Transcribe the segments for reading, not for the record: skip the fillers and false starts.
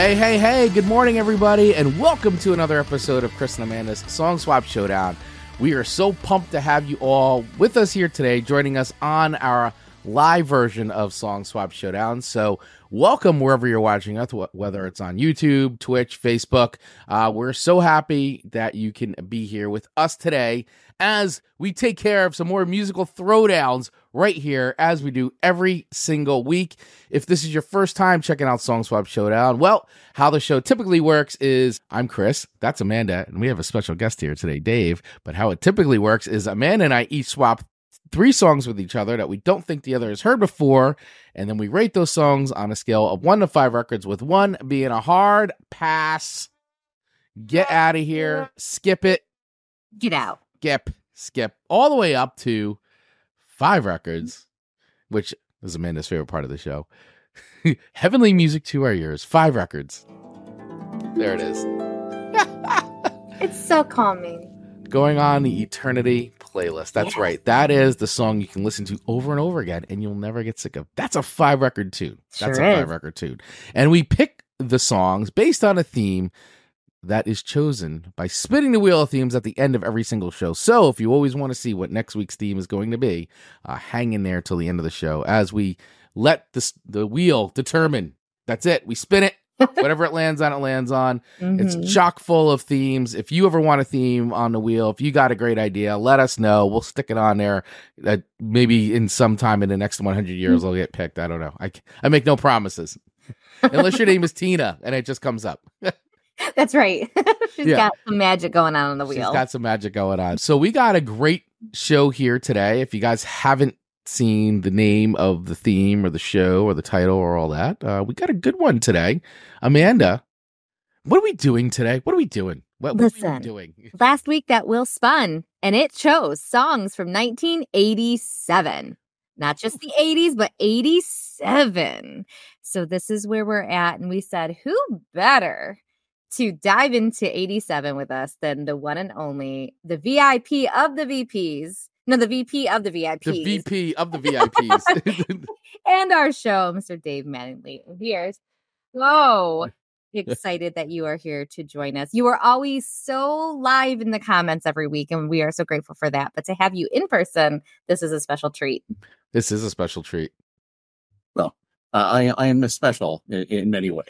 Hey, good morning, everybody, and welcome to another episode of Chris and Amanda's Song Swap Showdown. We are so pumped to have you all with us here today, joining us on our live version of Song Swap Showdown. So welcome wherever you're watching us, whether it's on YouTube, Twitch, Facebook. We're so happy that you can be here with us today as we take care of some more musical throwdowns right here as we do every single week. If this is your first time checking out Song Swap Showdown, well, how the show typically works is I'm Chris, that's Amanda, and we have a special guest here today, Dave. But how it typically works is Amanda and I each swap 3 songs with each other that we don't think the other has heard before, and then we rate those songs on a scale of 1 to 5 records, with 1 being a hard pass, get out of here, skip it, get out, skip, all the way up to 5 records, which is Amanda's favorite part of the show. Heavenly music to our ears, 5 records. There it is. It's so calming. Going on the Eternity playlist. That's right. That is the song you can listen to over and over again and you'll never get sick of. That's a 5 record tune. That's sure a is. 5 record tune. And we pick the songs based on a theme that is chosen by spinning the wheel of themes at the end of every single show. So if you always want to see what next week's theme is going to be, hang in there till the end of the show as we let the wheel determine. That's it. We spin it. Whatever it lands on, it lands on. Mm-hmm. It's chock full of themes. If you ever want a theme on the wheel, if you got a great idea, let us know. We'll stick it on there. Maybe in some time in the next 100 years, it'll get picked. I don't know. I make no promises. Unless your name is Tina and it just comes up. That's right. She's got some magic going on the wheel. She's got some magic going on. So we got a great show here today. If you guys haven't seen the name of the theme or the show or the title or all that, we got a good one today. Amanda, what are we doing today? What are we doing? What are we doing? Last week that wheel spun and it chose songs from 1987. Not just the 80s, but 87. So this is where we're at. And we said, who better to dive into 87 with us than the one and only, the VIP of the VPs. No, the VP of the VIPs. The VP of the VIPs. And our show, Mr. Dave Mattingly. Here's so excited that you are here to join us. You are always so live in the comments every week, and we are so grateful for that. But to have you in person, this is a special treat. This is a special treat. Well, I am special in many ways.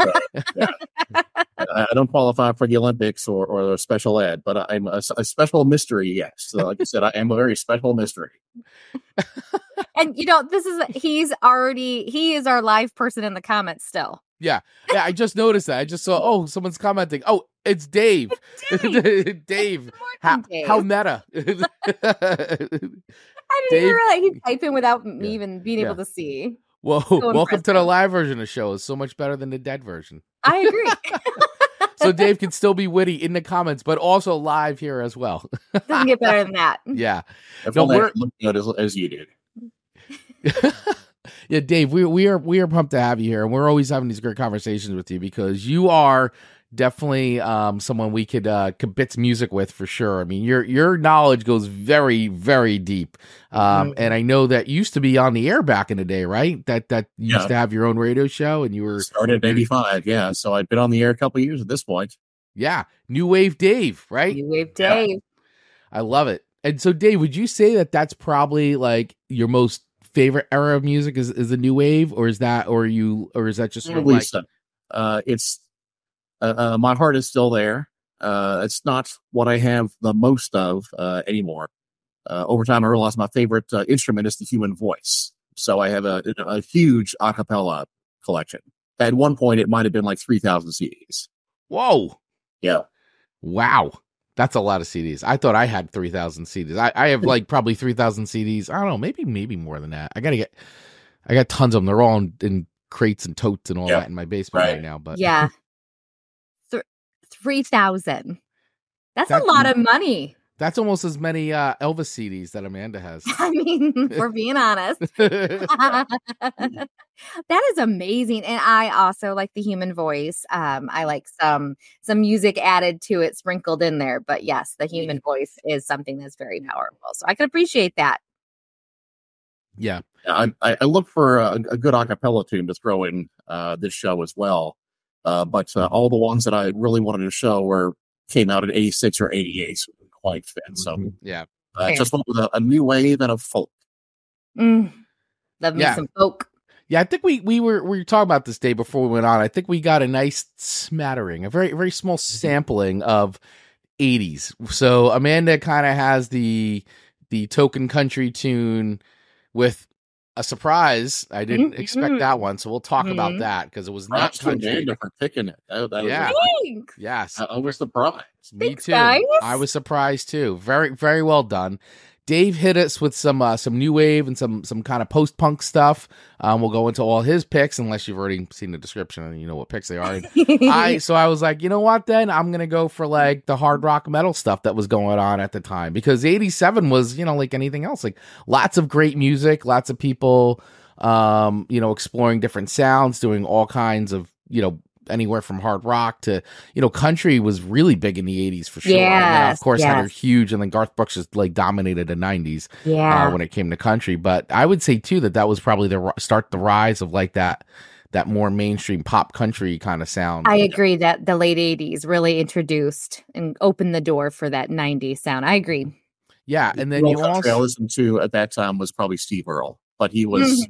I don't qualify for the Olympics or special ed, but I'm a special mystery, yes. So like I said, I am a very special mystery. And he is our live person in the comments still. Yeah, I just noticed that. I just saw, someone's commenting. Oh, it's Dave. It's Dave. Dave. How meta. I didn't even realize he'd type in without me even being able to see. Well, so welcome to the live version of the show. It's so much better than the dead version. I agree. So Dave can still be witty in the comments, but also live here as well. Doesn't get better than that. Yeah. We're looking at it as you did. Yeah, Dave, we are pumped to have you here, and we're always having these great conversations with you because you are definitely someone we could bits music with for sure. I mean, your knowledge goes very, very deep, and I know that used to be on the air back in the day, right? That you used to have your own radio show, and you were started in '85, yeah. So I've been on the air a couple of years at this point. Yeah, New Wave Dave, right? New Wave Dave. Yeah. I love it. And so, Dave, would you say that that's probably like your most favorite era of music is the new wave, or is that just sort of like it's my heart is still there. It's not what I have the most of anymore. Over time, I realized my favorite instrument is the human voice. So I have a huge a cappella collection. At one point, it might have been like 3,000 CDs. Whoa! Yeah. Wow. That's a lot of CDs. I thought I had 3,000 CDs. I have like probably 3,000 CDs. I don't know, maybe more than that. I got tons of them. They're all in crates and totes and all that in my basement right now. But yeah, 3,000. That's a lot of money. That's almost as many Elvis CDs that Amanda has. I mean, if we're being honest. That is amazing. And I also like the human voice. I like some music added to it, sprinkled in there. But yes, the human voice is something that's very powerful. So I can appreciate that. Yeah. I look for a good a cappella tune to throw in this show as well. But all the ones that I really wanted to show came out in 86 or 88, so it didn't quite fit. So Yeah. just went with a new wave and a folk. Love me some folk. Yeah, I think we were talking about this day before we went on. I think we got a nice smattering, a very, very small sampling of 80s. So Amanda kind of has the token country tune with a surprise. I didn't expect that one, so we'll talk about that because it was not country. Amanda for picking it. Yeah. Thanks. Yes. I was surprised. Me Thanks, too. guys. I was surprised too. Very, very well done. Dave hit us with some new wave and some kind of post punk stuff. We'll go into all his picks unless you've already seen the description and you know what picks they are. So I was like, you know what? Then I'm gonna go for like the hard rock metal stuff that was going on at the time because '87 was like anything else, like lots of great music, lots of people, exploring different sounds, doing all kinds of anywhere from hard rock to country was really big in the 80s for sure. And of course had her huge, and then Garth Brooks just like dominated the 90s when it came to country. But I would say too that was probably the rise of like that more mainstream pop country kind of sound. I agree that the late 80s really introduced and opened the door for that 90s sound. I agree. Yeah, and then you also I listened to at that time was probably Steve Earle, but he was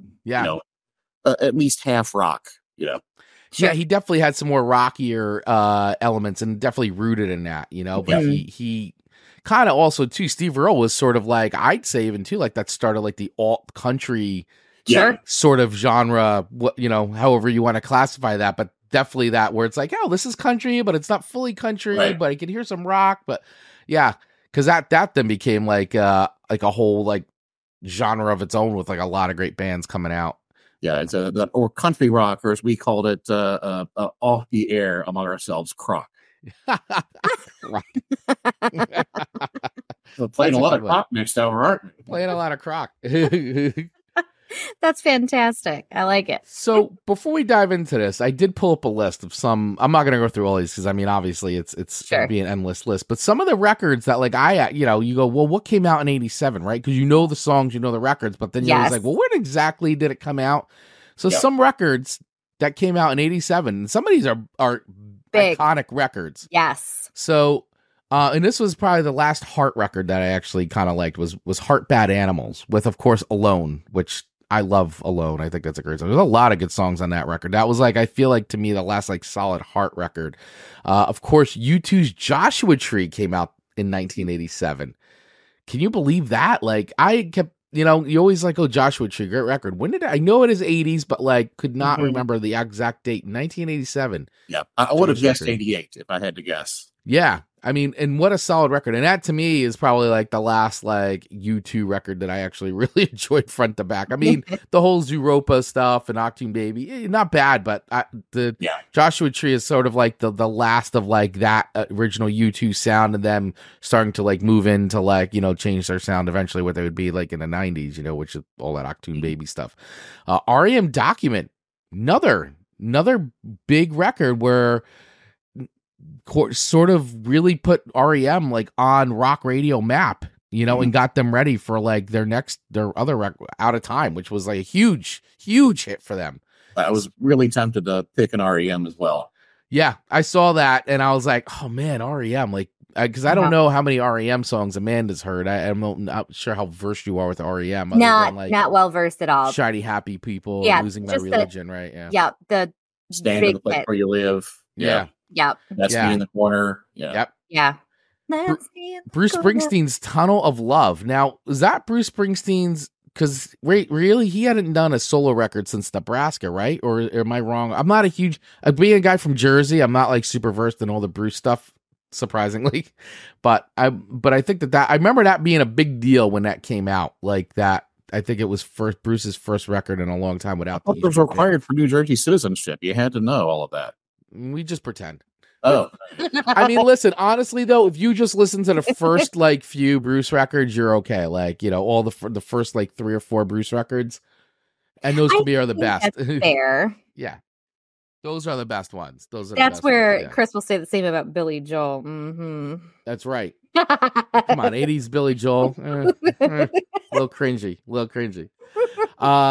at least half rock, Sure. Yeah, he definitely had some more rockier elements and definitely rooted in that, but he kind of also too, Steve Earle was sort of like, I'd say even too, like that started like the alt country sort of genre, however you want to classify that, but definitely that where it's like, oh, this is country, but it's not fully country, but I can hear some rock, but yeah, because that then became like a whole like genre of its own with like a lot of great bands coming out. Yeah, it's or country rock, or as we called it, off the air among ourselves, crock. So playing a lot of crock next hour, aren't we? Playing a lot of crock. That's fantastic. I like it. So before we dive into this, I did pull up a list of some. I'm not going to go through all these because I mean, obviously, it's be an endless list. But some of the records that, like, you go, well, what came out in '87, right? Because the songs, the records, but then you're always like, well, when exactly did it come out? So some records that came out in '87, some of these are big, iconic records. Yes. So. And this was probably the last Heart record that I actually kind of liked was Heart Bad Animals with, of course, Alone, which I love Alone. I think that's a great song. There's a lot of good songs on that record. That was like, I feel like to me, the last like solid Heart record. Of course, U2's Joshua Tree came out in 1987. Can you believe that? Like I kept, you always like, oh, Joshua Tree, great record. When did I know it is 80s, but like could not remember the exact date. 1987. Yeah. I would have guessed 88 if I had to guess. Yeah. I mean, and what a solid record. And that to me is probably like the last like U2 record that I actually really enjoyed front to back. I mean, the whole Zooropa stuff and Achtung Baby, not bad, but Joshua Tree is sort of like the last of like that original U2 sound and them starting to like move into like, change their sound eventually what they would be like in the 90s, which is all that Achtung Baby stuff. REM Document, another big record where sort of really put REM like on rock radio map, and got them ready for like their other record, Out of Time, which was like a huge hit for them. I was really tempted to pick an REM as well. Yeah, I saw that and I was like, oh man, REM, like because I don't know how many REM songs Amanda's heard. I'm not sure how versed you are with REM. Not well versed at all. Shiny Happy People, Losing My Religion, right? Yeah. Yeah, the Stand in the Place Where You Live. Yeah. Yep. That's Me in the Corner. Yeah. Yep. Yeah. Bruce Springsteen's Tunnel of Love. Now, is that Bruce Springsteen's? Because really, he hadn't done a solo record since Nebraska, right? Or am I wrong? I'm not being a guy from Jersey, I'm not like super versed in all the Bruce stuff, surprisingly. But I think that I remember that being a big deal when that came out. Like that, I think it was Bruce's first record in a long time without. It was required for New Jersey citizenship. You had to know all of that. We just pretend. Oh, I mean, listen, honestly though, if you just listen to the first like few Bruce records, you're okay. Like, all the first like 3 or 4 Bruce records, and those to me are the best. Fair. Yeah. Those are the best ones. That's where Chris will say the same about Billy Joel. Mm-hmm. That's right. Come on, 80s Billy Joel. A little cringy.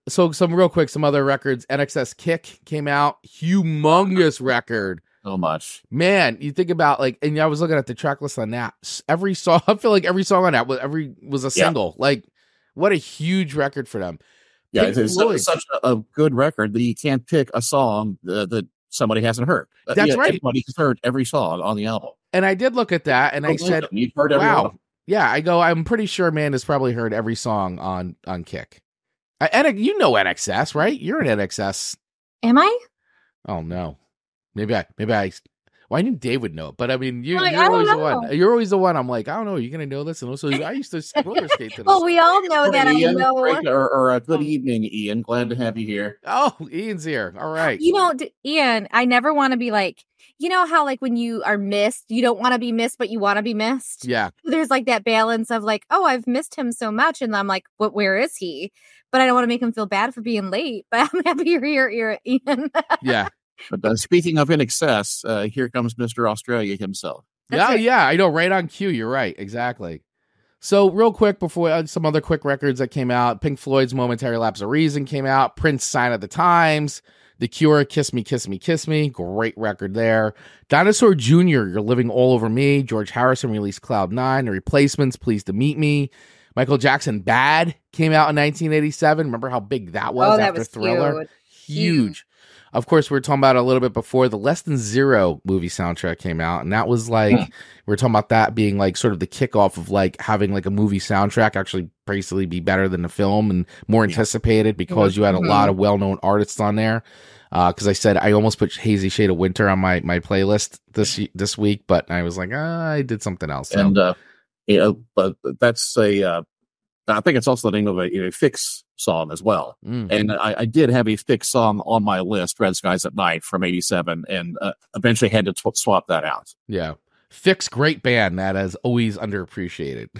So some real quick, some other records. NXS Kick came out, humongous record. So much. Man, you think about like, and I was looking at the track list on that. Every song, I feel like every song on that was a single. Like, what a huge record for them. Yeah, it's such a good record that you can't pick a song that somebody hasn't heard. That's right. Everybody's heard every song on the album. And I did look at that, and I said, you've heard every wow. one. Yeah, I'm pretty sure Amanda's probably heard every song on Kick. And you know NXS, right? You're an NXS. Am I? Oh no, maybe I. Well, I knew Dave would know it, but I mean, you're I always don't the one. know. You're always the one. I'm like, I don't know. Are you gonna know this? And also, I used to roller skate to this. Well, we all know that Ian, I know. or good evening, Ian. Glad to have you here. Oh, Ian's here. All right. You know, Ian, I never want to be like, you know how like when you are missed, you don't want to be missed, but you want to be missed. Yeah. There's like that balance of like, oh, I've missed him so much, and I'm like, but where is he? But I don't want to make him feel bad for being late. But I'm happy you're here, Ian. Yeah. But speaking of in excess, here comes Mr. Australia himself. That's right. Yeah. I know. Right on cue. You're right. Exactly. So real quick before some other quick records that came out, Pink Floyd's Momentary Lapse of Reason came out, Prince Sign of the Times, The Cure, Kiss Me, Kiss Me, Kiss Me. Great record there. Dinosaur Jr., You're Living All Over Me. George Harrison released Cloud 9. The Replacements, Pleased to Meet Me. Michael Jackson, Bad, came out in 1987. Remember how big that was that after was Thriller? Huge. Of course, we were talking about it a little bit before. The Less Than Zero movie soundtrack came out, and that was like, we were talking about that being like sort of the kickoff of like having like a movie soundtrack actually basically be better than the film and more anticipated because you had a lot of well-known artists on there. Because I said I almost put Hazy Shade of Winter on my playlist this week, but I was like, I did something else. So. And but that's I think it's also the name of a Fix song as well. And I did have a Fix song on my list, Red Skies at Night from '87, and eventually had to swap that out. Yeah. Fix, great band that is always underappreciated.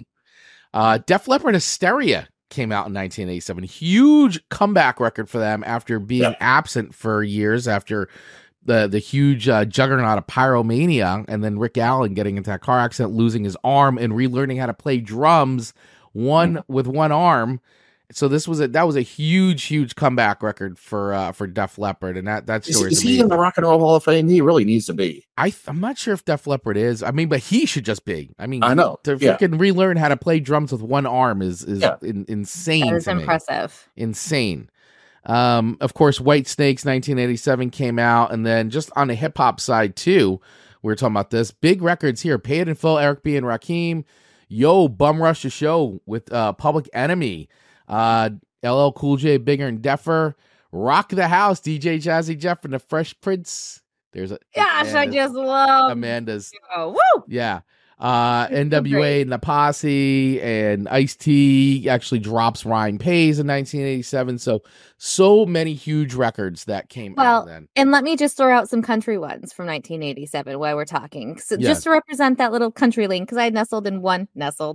Def Leppard Hysteria came out in 1987. Huge comeback record for them after being absent for years after the huge juggernaut of Pyromania, and then Rick Allen getting into that car accident, losing his arm, and relearning how to play drums with one arm. So that was a huge comeback record for Def Leppard, and that story is he in the Rock and Roll Hall of Fame? He really needs to be. I'm not sure if Def Leppard is. I mean, but he should just be. I mean, I know to freaking relearn how to play drums with one arm is insane. That is impressive. Insane. Of course, White Snakes 1987 came out, and then just on the hip hop side too, we were talking about this big records here: Pay It in Full, Eric B and Rakim, Yo, Bum Rush the Show with Public Enemy, LL Cool J, Bigger and Deffer, Rock the House, DJ Jazzy Jeff and the Fresh Prince. There's I just love Amanda's. Oh, woo! Yeah. NWA and the Posse, and Ice-T actually drops Rhyme Pays in 1987. So many huge records that came out then. And let me just throw out some country ones from 1987 while we're talking. So just to represent that little country lane, because I nestled in one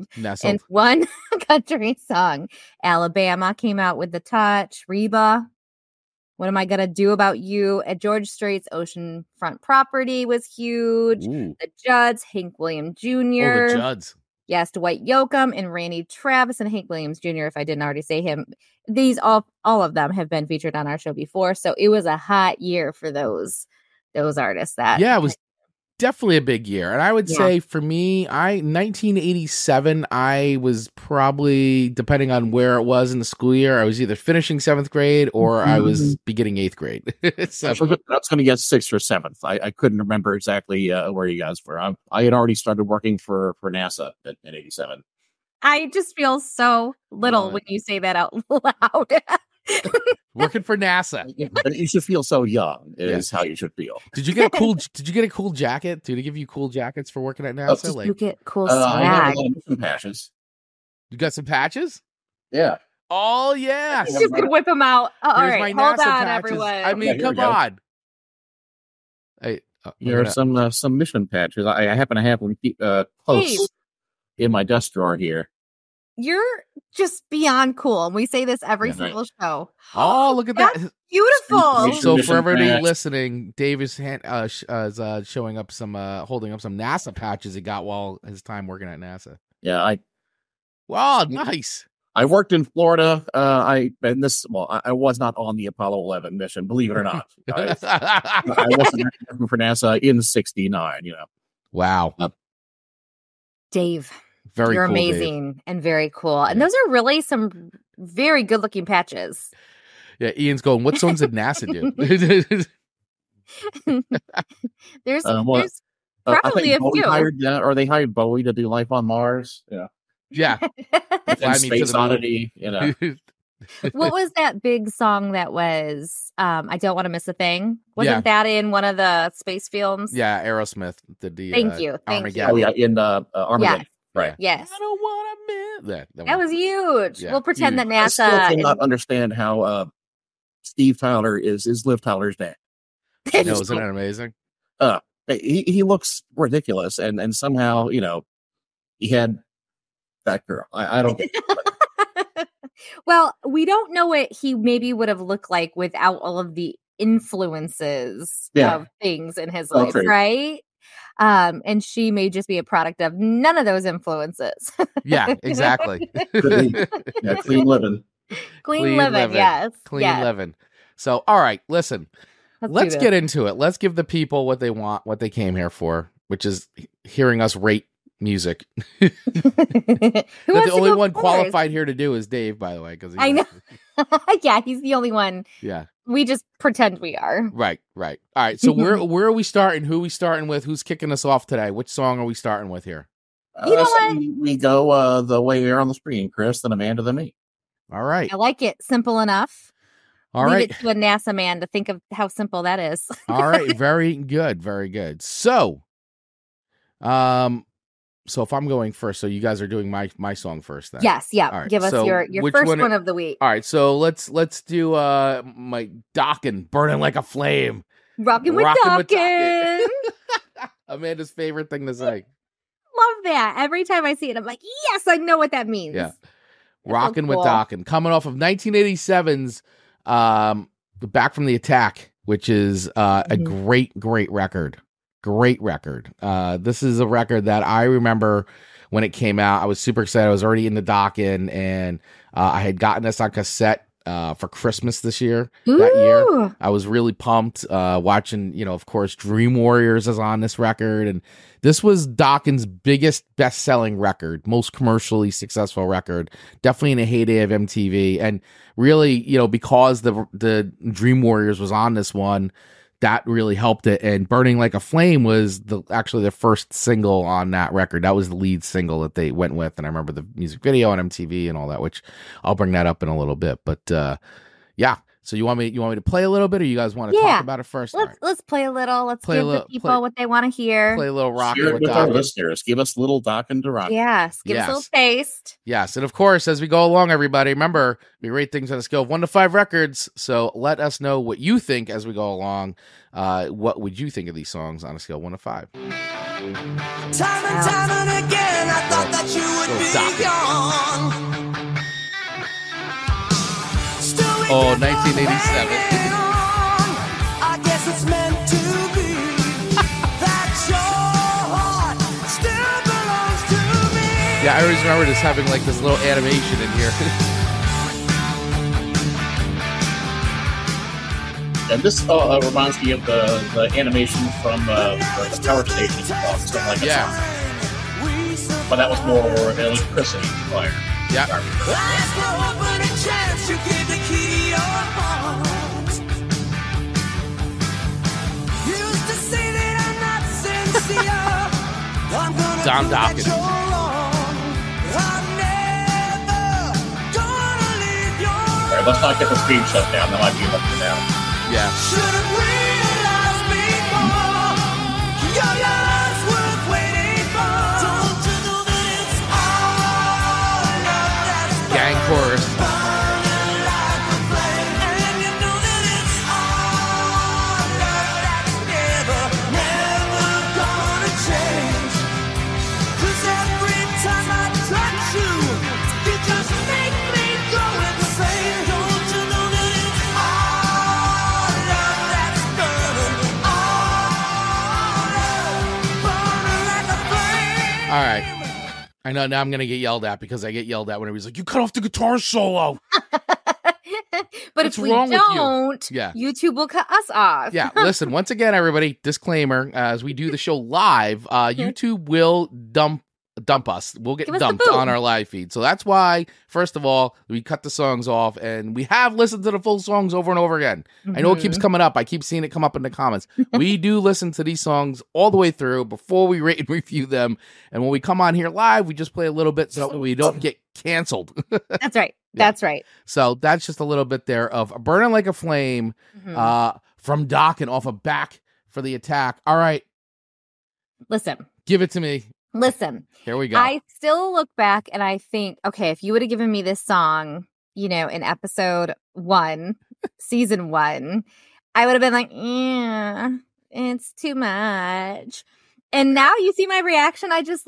country song. Alabama came out with The Touch, Reba. What Am I Gonna Do About You? At George Strait's Oceanfront Property was huge. Ooh. The Judds, Hank Williams Jr. Oh, the Judds. Yes, Dwight Yoakam and Randy Travis and Hank Williams Jr., if I didn't already say him. These all of them have been featured on our show before. So it was a hot year for those artists. It was definitely a big year. And I would say for me, 1987, I was probably, depending on where it was in the school year, I was either finishing 7th grade or I was beginning 8th grade. So that's going to get 6th or 7th. I couldn't remember exactly where you guys were. I had already started working for NASA in 87. I just feel so little when you say that out loud. Working for NASA. But you should feel so young is how you should feel. Did you get a cool jacket? Did they give you cool jackets for working at NASA? Did you get cool I got swag? a lot of mission patches. You got some patches? Yeah. Oh yes. You could whip them out. All Here's right, my hold NASA on, patches. everyone. I mean, come on. Hey, There are some mission patches. I happen to have one close in my desk drawer here. You're just beyond cool. And we say this every single show. Oh, look at that. Beautiful. So for everybody listening, Dave is showing up holding up some NASA patches he got while his time working at NASA. Yeah, Wow, nice. I worked in Florida. I was not on the Apollo 11 mission, believe it or not. I wasn't working for NASA in '69. Wow. Dave, Very you're cool, Dave. amazing and very cool. And those are really some very good looking patches. Yeah, Ian's going, what songs did NASA do? There's I probably think a Bowie few. they hired Bowie to do Life on Mars. Yeah. Yeah. And Fly Me to Space the Moon. Oddity. What was that big song that was I Don't Want to Miss a Thing? Wasn't Yeah. that in one of the space films? Yeah, Aerosmith did the Thank you. Armageddon. Oh, yeah, in Armageddon. Yes. Right. Yes. I don't want to miss That was huge. Yeah, We'll pretend huge. that I still NASA cannot understand how Steve Tyler is Liv Tyler's dad. No, isn't that amazing? He looks ridiculous, and somehow he had that girl. I don't. Well, we don't know what he maybe would have looked like without all of the influences of things in his life, true. right? And she may just be a product of none of those influences. Yeah, exactly. Could be. Yeah, clean living. Clean living, yes. Clean yes. living. So, all right, listen. Let's do get into it. Let's give the people what they want, what they came here for, which is hearing us rate music. Who The wants to only go one first? qualified here to do is Dave, by the way. Because I know. Yeah, he's the only one. Yeah. We just pretend we are. Right. All right. So where are we starting? Who are we starting with? Who's kicking us off today? Which song are we starting with here? You know what? We go the way we are on the screen, Chris, and Amanda than me. All right. I like it. Simple enough. All Leave right. it to a NASA man to think of how simple that is. All right. Very good. Very good. So, so if I'm going first, so you guys are doing my song first then. Yes, yeah. All right, Give us so your which first one- one of the week. All right. So let's do my Dokken, Burning Like a Flame. Rockin' with Rockin' with Dokken. Amanda's favorite thing to say. Love that. Every time I see it, I'm like, yes, I know what that means. Yeah. so Rockin' with cool. Dokken, coming off of 1987's Back from the Attack, which is a great record. Great record. This is a record that I remember when it came out. I was super excited. I was already into Dokken, and I had gotten this on cassette for Christmas that year. Ooh. I was really pumped watching, of course, Dream Warriors is on this record. And this was Dokken's biggest best-selling record, most commercially successful record, definitely in the heyday of MTV. And really, because the Dream Warriors was on this one, that really helped it. And Burning Like a Flame was actually the first single on that record. That was the lead single that they went with. And I remember the music video on MTV and all that, which I'll bring that up in a little bit. But yeah. So you want me to play a little bit, or you guys want to talk about it first? Let's play a little. Let's Play give a the people what they want to hear. Play a little Rockin' Share it with with our Dokken. listeners. Give us a little Dokken to rock. Yes. Give us a little taste. Yes. And of course, as we go along, everybody, remember, we rate things on a scale of 1 to 5 records. So let us know what you think as we go along. What would you think of these songs on a scale of 1 to 5? Time and time and again, I thought that you would be gone. Still we Oh, kept on 1987. hanging on. I guess it's meant to be that your heart still belongs to me. Yeah, I always remember just having like this little animation in here. And this reminds me of the animation from the Power Station song, something like that. Yeah. But that was more electricity fire. Yeah. Ask for hope and a chance, you give the key to your heart. Used to say that I'm not sincere. I'm gonna Don prove that Dokken. you're wrong. I'm never gonna leave your All right, let's not get the screen shut down. That might be enough for now. Yeah. Should've realized before your love's worth waiting for. Don't you know that it's all love that's Gang chorus. burning like a flame? And you know that it's all love that's never gonna change. 'Cause every time I touch you, you just make me go insane. Don't you know that it's all love that's burning, all love burning like a flame? All right. I know now I'm going to get yelled at because I get yelled at when he's like, you cut off the guitar solo. But What's if we wrong with you? don't, Yeah. YouTube will cut us off. Yeah, listen, once again, everybody, disclaimer, as we do the show live, YouTube will dump us. We'll get Give us the dumped boot. on our live feed. So that's why, first of all, we cut the songs off, and we have listened to the full songs over and over again. I know it keeps coming up. I keep seeing it come up in the comments. We do listen to these songs all the way through before we rate and review them. And when we come on here live, we just play a little bit so that we don't get canceled. That's right. Yeah. That's right. So that's just a little bit there of Burning Like a Flame from Dokken off of Back for the Attack. All right, Listen. give it to me. Here we go. I still look back and I think, okay, if you would have given me this song, in episode 1, season 1, I would have been like, yeah, it's too much. And now you see my reaction. I just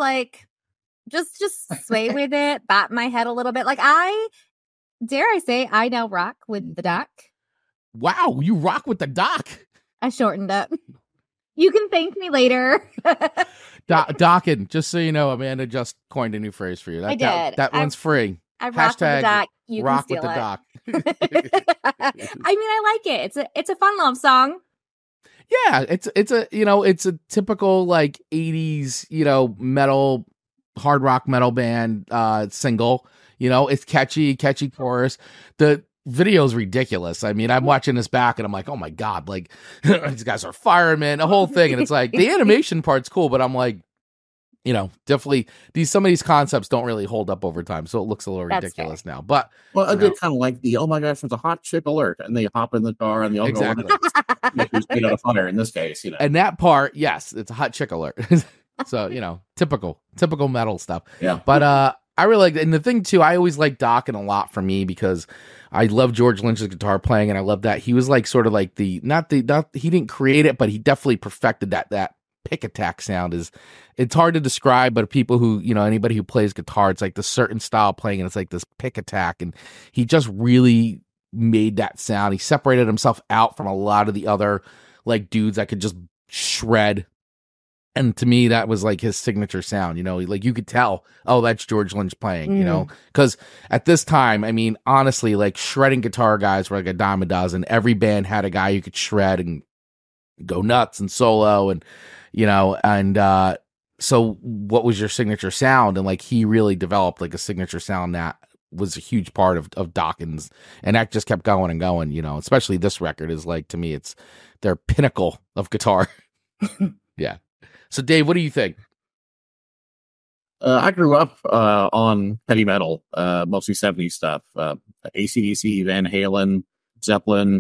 just sway with it, bop my head a little bit. Like dare I say, I now rock with the doc. Wow, you rock with the doc. I shortened up. You can thank me later. Dokken, just so you know, Amanda just coined a new phrase for you. I did. That one's free. I rock with the Hashtag doc. You rock can with steal the it. doc. I mean, I like it. It's a fun love song. Yeah, it's a typical like 80s, metal, hard rock metal band single. It's catchy chorus. The video's ridiculous. I mean, I'm watching this back and I'm like, oh my God, like these guys are firemen, the whole thing. And it's like the animation part's cool, but I'm like, definitely some of these concepts don't really hold up over time. So it looks a little That's ridiculous now. But Well, I did kind of like the, oh my gosh, there's a hot chick alert. And they hop in the car and they all Exactly. go on. Who's made out of fire in this case, and that part, yes, it's a hot chick alert. So, typical metal stuff. Yeah. But I really like, and the thing too, I always like Dokken a lot for me because I love George Lynch's guitar playing, and I love that he was like sort of like he didn't create it, but he definitely perfected that pick attack sound. It's hard to describe, but people who anybody who plays guitar, it's like the certain style playing, and it's like this pick attack, and he just really made that sound. He separated himself out from a lot of the other like dudes that could just shred. And to me, that was like his signature sound, like you could tell, oh, that's George Lynch playing, because at this time, I mean, honestly, like shredding guitar guys were like a dime a dozen. Every band had a guy who could shred and go nuts and solo and, so what was your signature sound? And like, he really developed like a signature sound that was a huge part of Dokken's, and that just kept going and going, especially this record is like, to me, it's their pinnacle of guitar. Yeah. So, Dave, what do you think? I grew up on heavy metal, mostly 70s stuff. AC/DC, Van Halen, Zeppelin,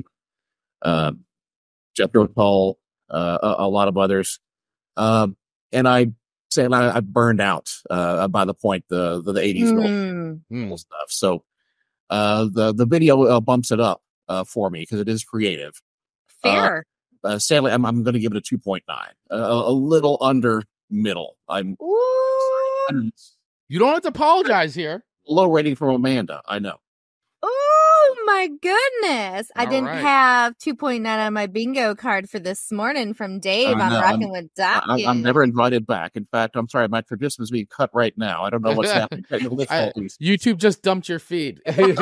Jethro Tull, a lot of others. And I say I burned out by the point the 80s stuff. So the video bumps it up for me because it is creative. Fair. Sadly, I'm going to give it a 2.9, a little under middle. I'm Ooh. You don't have to apologize here. low rating from Amanda. I know. Oh my goodness. I All didn't right. have 2.9 on my bingo card for this morning from Dave. I'm No, rocking with Dokken. I'm never invited back. In fact, I'm sorry, my tradition is being cut right now. I don't know what's happening. Technical difficulties. YouTube just dumped your feed.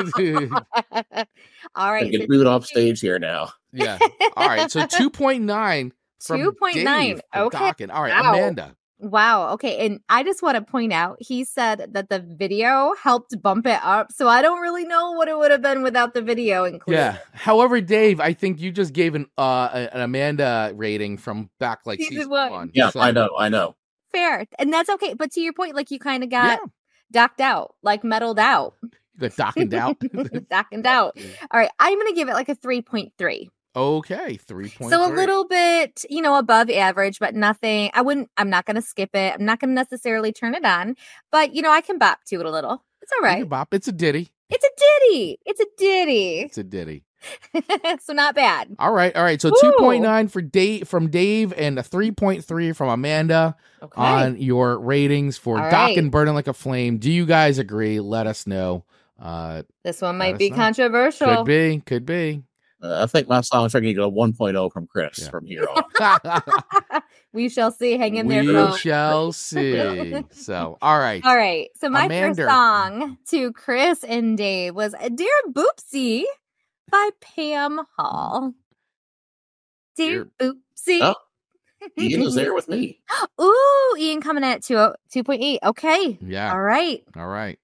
All I right. get booed off stage here now. Yeah. All right. So 2.9 from 2.9. Dave for Okay. Dokken. All right, Wow. Amanda. Wow. Okay. And I just want to point out, he said that the video helped bump it up. So I don't really know what it would have been without the video included. Yeah. However, Dave, I think you just gave an Amanda rating from back like season one. Yeah, So- I know. Fair. And that's okay. But to your point, like you kind of got Yeah. docked out, like meddled out. The Dokkened out. Dockened out. All right. I'm going to give it like a 3.3. Okay, 3.3. So a little bit, above average, but nothing. I'm not going to skip it. I'm not going to necessarily turn it on, but I can bop to it a little. It's all You right. can bop. It's a ditty. It's a ditty. It's a ditty. It's a ditty. So not bad. All right. So Woo. 2.9 from Dave and a 3.3 from Amanda Okay. on your ratings for All Dokken right. Burning Like a Flame. Do you guys agree? Let us know. This one Let might us be know. controversial. Could be. I think my songs are going to get a 1.0 from Chris Yeah. from here on. We shall see. Hang in there, We folks. shall see. So, all right. All right. So my Amanda. first song to Chris and Dave was Dear Boopsie by Pam Hall. Dear Boopsie. Oh, Ian is there with me. Ooh, Ian coming at 2.8. Okay. Yeah. All right. All right.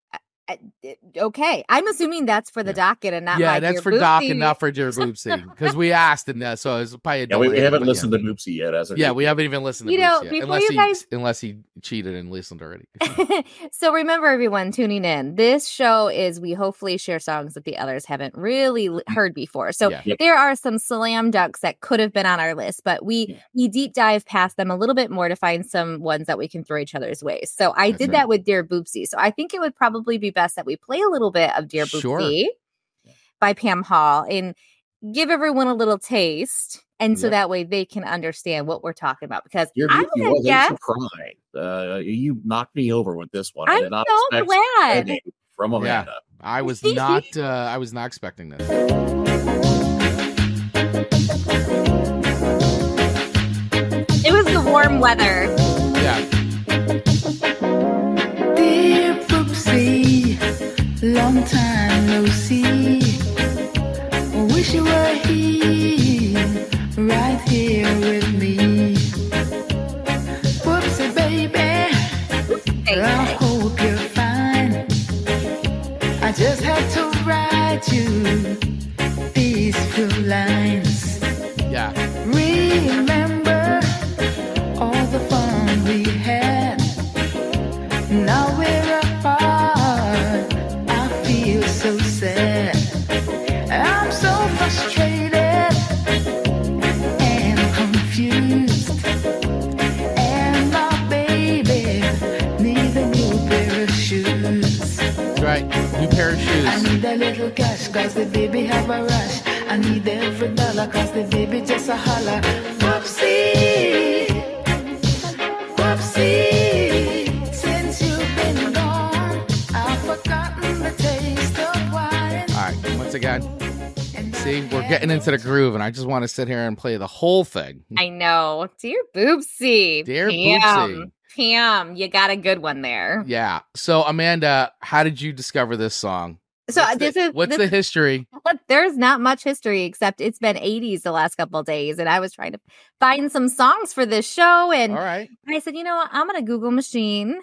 Okay. I'm assuming that's for the docket and not Yeah, my that's Dear for Doc Boopsie. and not for Dear Boopsie. Because we asked, and so it's probably a Yeah, we delay, haven't but listened to Boopsie yet. As of Yeah, yet. we haven't even listened to You know, Boops yet. before Unless you guys- unless he cheated and listened already. So remember, everyone tuning in, this show is we hopefully share songs that the others haven't really heard before. So Yeah. Yep. there are some slam dunks that could have been on our list, but we deep dive past them a little bit more to find some ones that we can throw each other's ways. So I That's did right. that with Dear Boopsie. So I think it would probably be best that we play a little bit of Dear Sure. Boopsie by Pam Hall and give everyone a little taste. And so Yep. that way they can understand what we're talking about. Because Your I'm Boopsie going was to a guess, surprise. You knocked me over with this one. I I'm did not so expect glad. anything from Amanda. I was not expecting this. It was the warm weather. Yeah. Dear Poopsie, long time no see. Wish you were here, right here with me. Poopsie baby, I hope you're fine. I just had to write you these few lines. Yeah. Remember all the fun we had. Now we're apart. I feel so sad. I'm so frustrated and confused. And my baby needs a new pair of shoes. That's right. New pair of I shoes. need a little cash cause the baby have a rush. I need every dollar cause the baby just a holler. Whoopsie, whoopsie. Since you've been gone, I've forgotten the taste of wine. All right. Once again, And see, we're getting into the groove, and I just want to sit here and play the whole thing. I know. Dear Boopsie. Dear Pam. Boopsie. Pam, you got a good one there. Yeah. So, Amanda, how did you discover this song? So What's the history? there's not much history except it's been 80s the last couple of days, and I was trying to find some songs for this show, and All right. I said, you know what, I'm gonna Google machine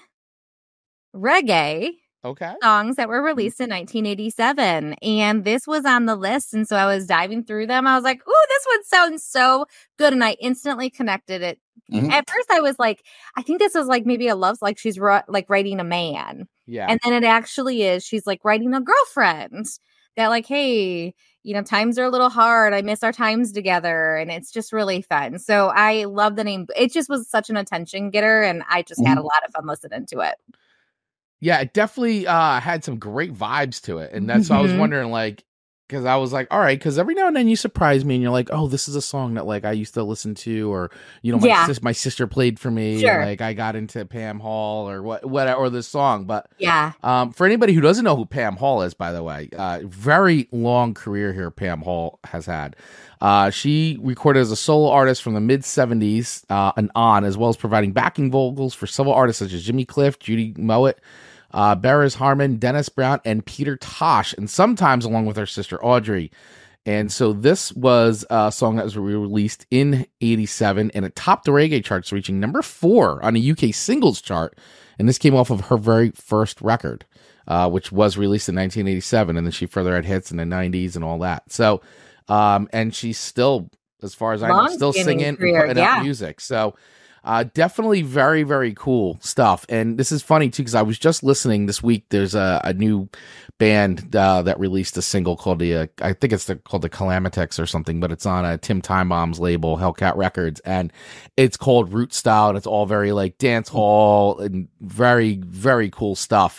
reggae Okay. songs that were released in 1987, and this was on the list. And so I was diving through them. I was like, "Ooh, this one sounds so good," and I instantly connected it. Mhm. At first, I was like, "I think this is like maybe a love, like she's like writing a man," Yeah. and then it actually is. She's like writing a girlfriend that, like, hey, you know, times are a little hard. I miss our times together, and it's just really fun. So I love the name. It just was such an attention getter, and I just had a lot of fun listening to it. Yeah, it definitely had some great vibes to it. And that's why I was Mhm. wondering, like, because I was like, all right, because every now and then you surprise me and you're like, oh, this is a song that, like, I used to listen to, or, you know, Yeah. my sister played for me. Sure. And, like, I got into Pam Hall or what, or this song. But Yeah. for anybody who doesn't know who Pam Hall is, by the way, very long career here Pam Hall has had. She recorded as a solo artist from the mid-70s and on, as well as providing backing vocals for several artists such as Jimmy Cliff, Judy Mowat, Beres Harmon, Dennis Brown, and Peter Tosh, and sometimes along with her sister Audrey. And so this was a song that was released in 87, and it topped the reggae charts, reaching number 4 on the UK singles chart. And this came off of her very first record, which was released in 1987. And then she further had hits in the 90s and all that. So, and she's still, as far as I know, still Long-standing singing career, and putting yeah. out music. So, definitely very, very cool stuff. And this is funny too, because I was just listening this week. There's a new band that released a single called I think it's called the Calamitex or something, but it's on Tim Timebomb's label, Hellcat Records, and it's called Root Style, and it's all very like dance hall and very, very cool stuff.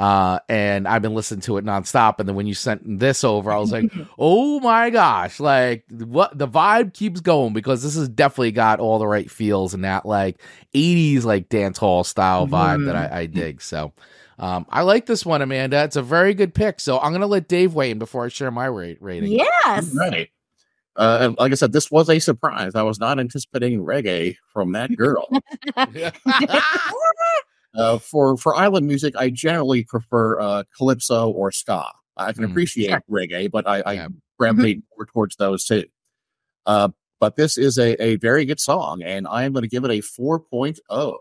And I've been listening to it nonstop. And then when you sent this over, I was like, oh my gosh, like what the vibe keeps going, because this has definitely got all the right feels and that like 80s like dance hall style vibe that I dig. So I like this one, Amanda. It's a very good pick. So I'm going to let Dave weigh in before I share my rating. Yes. Right. And like I said, this was a surprise. I was not anticipating reggae from that girl. For island music, I generally prefer calypso or ska. I can appreciate reggae, but I gravitate more towards those too. But this is a very good song, and I am going to give it a 4.0.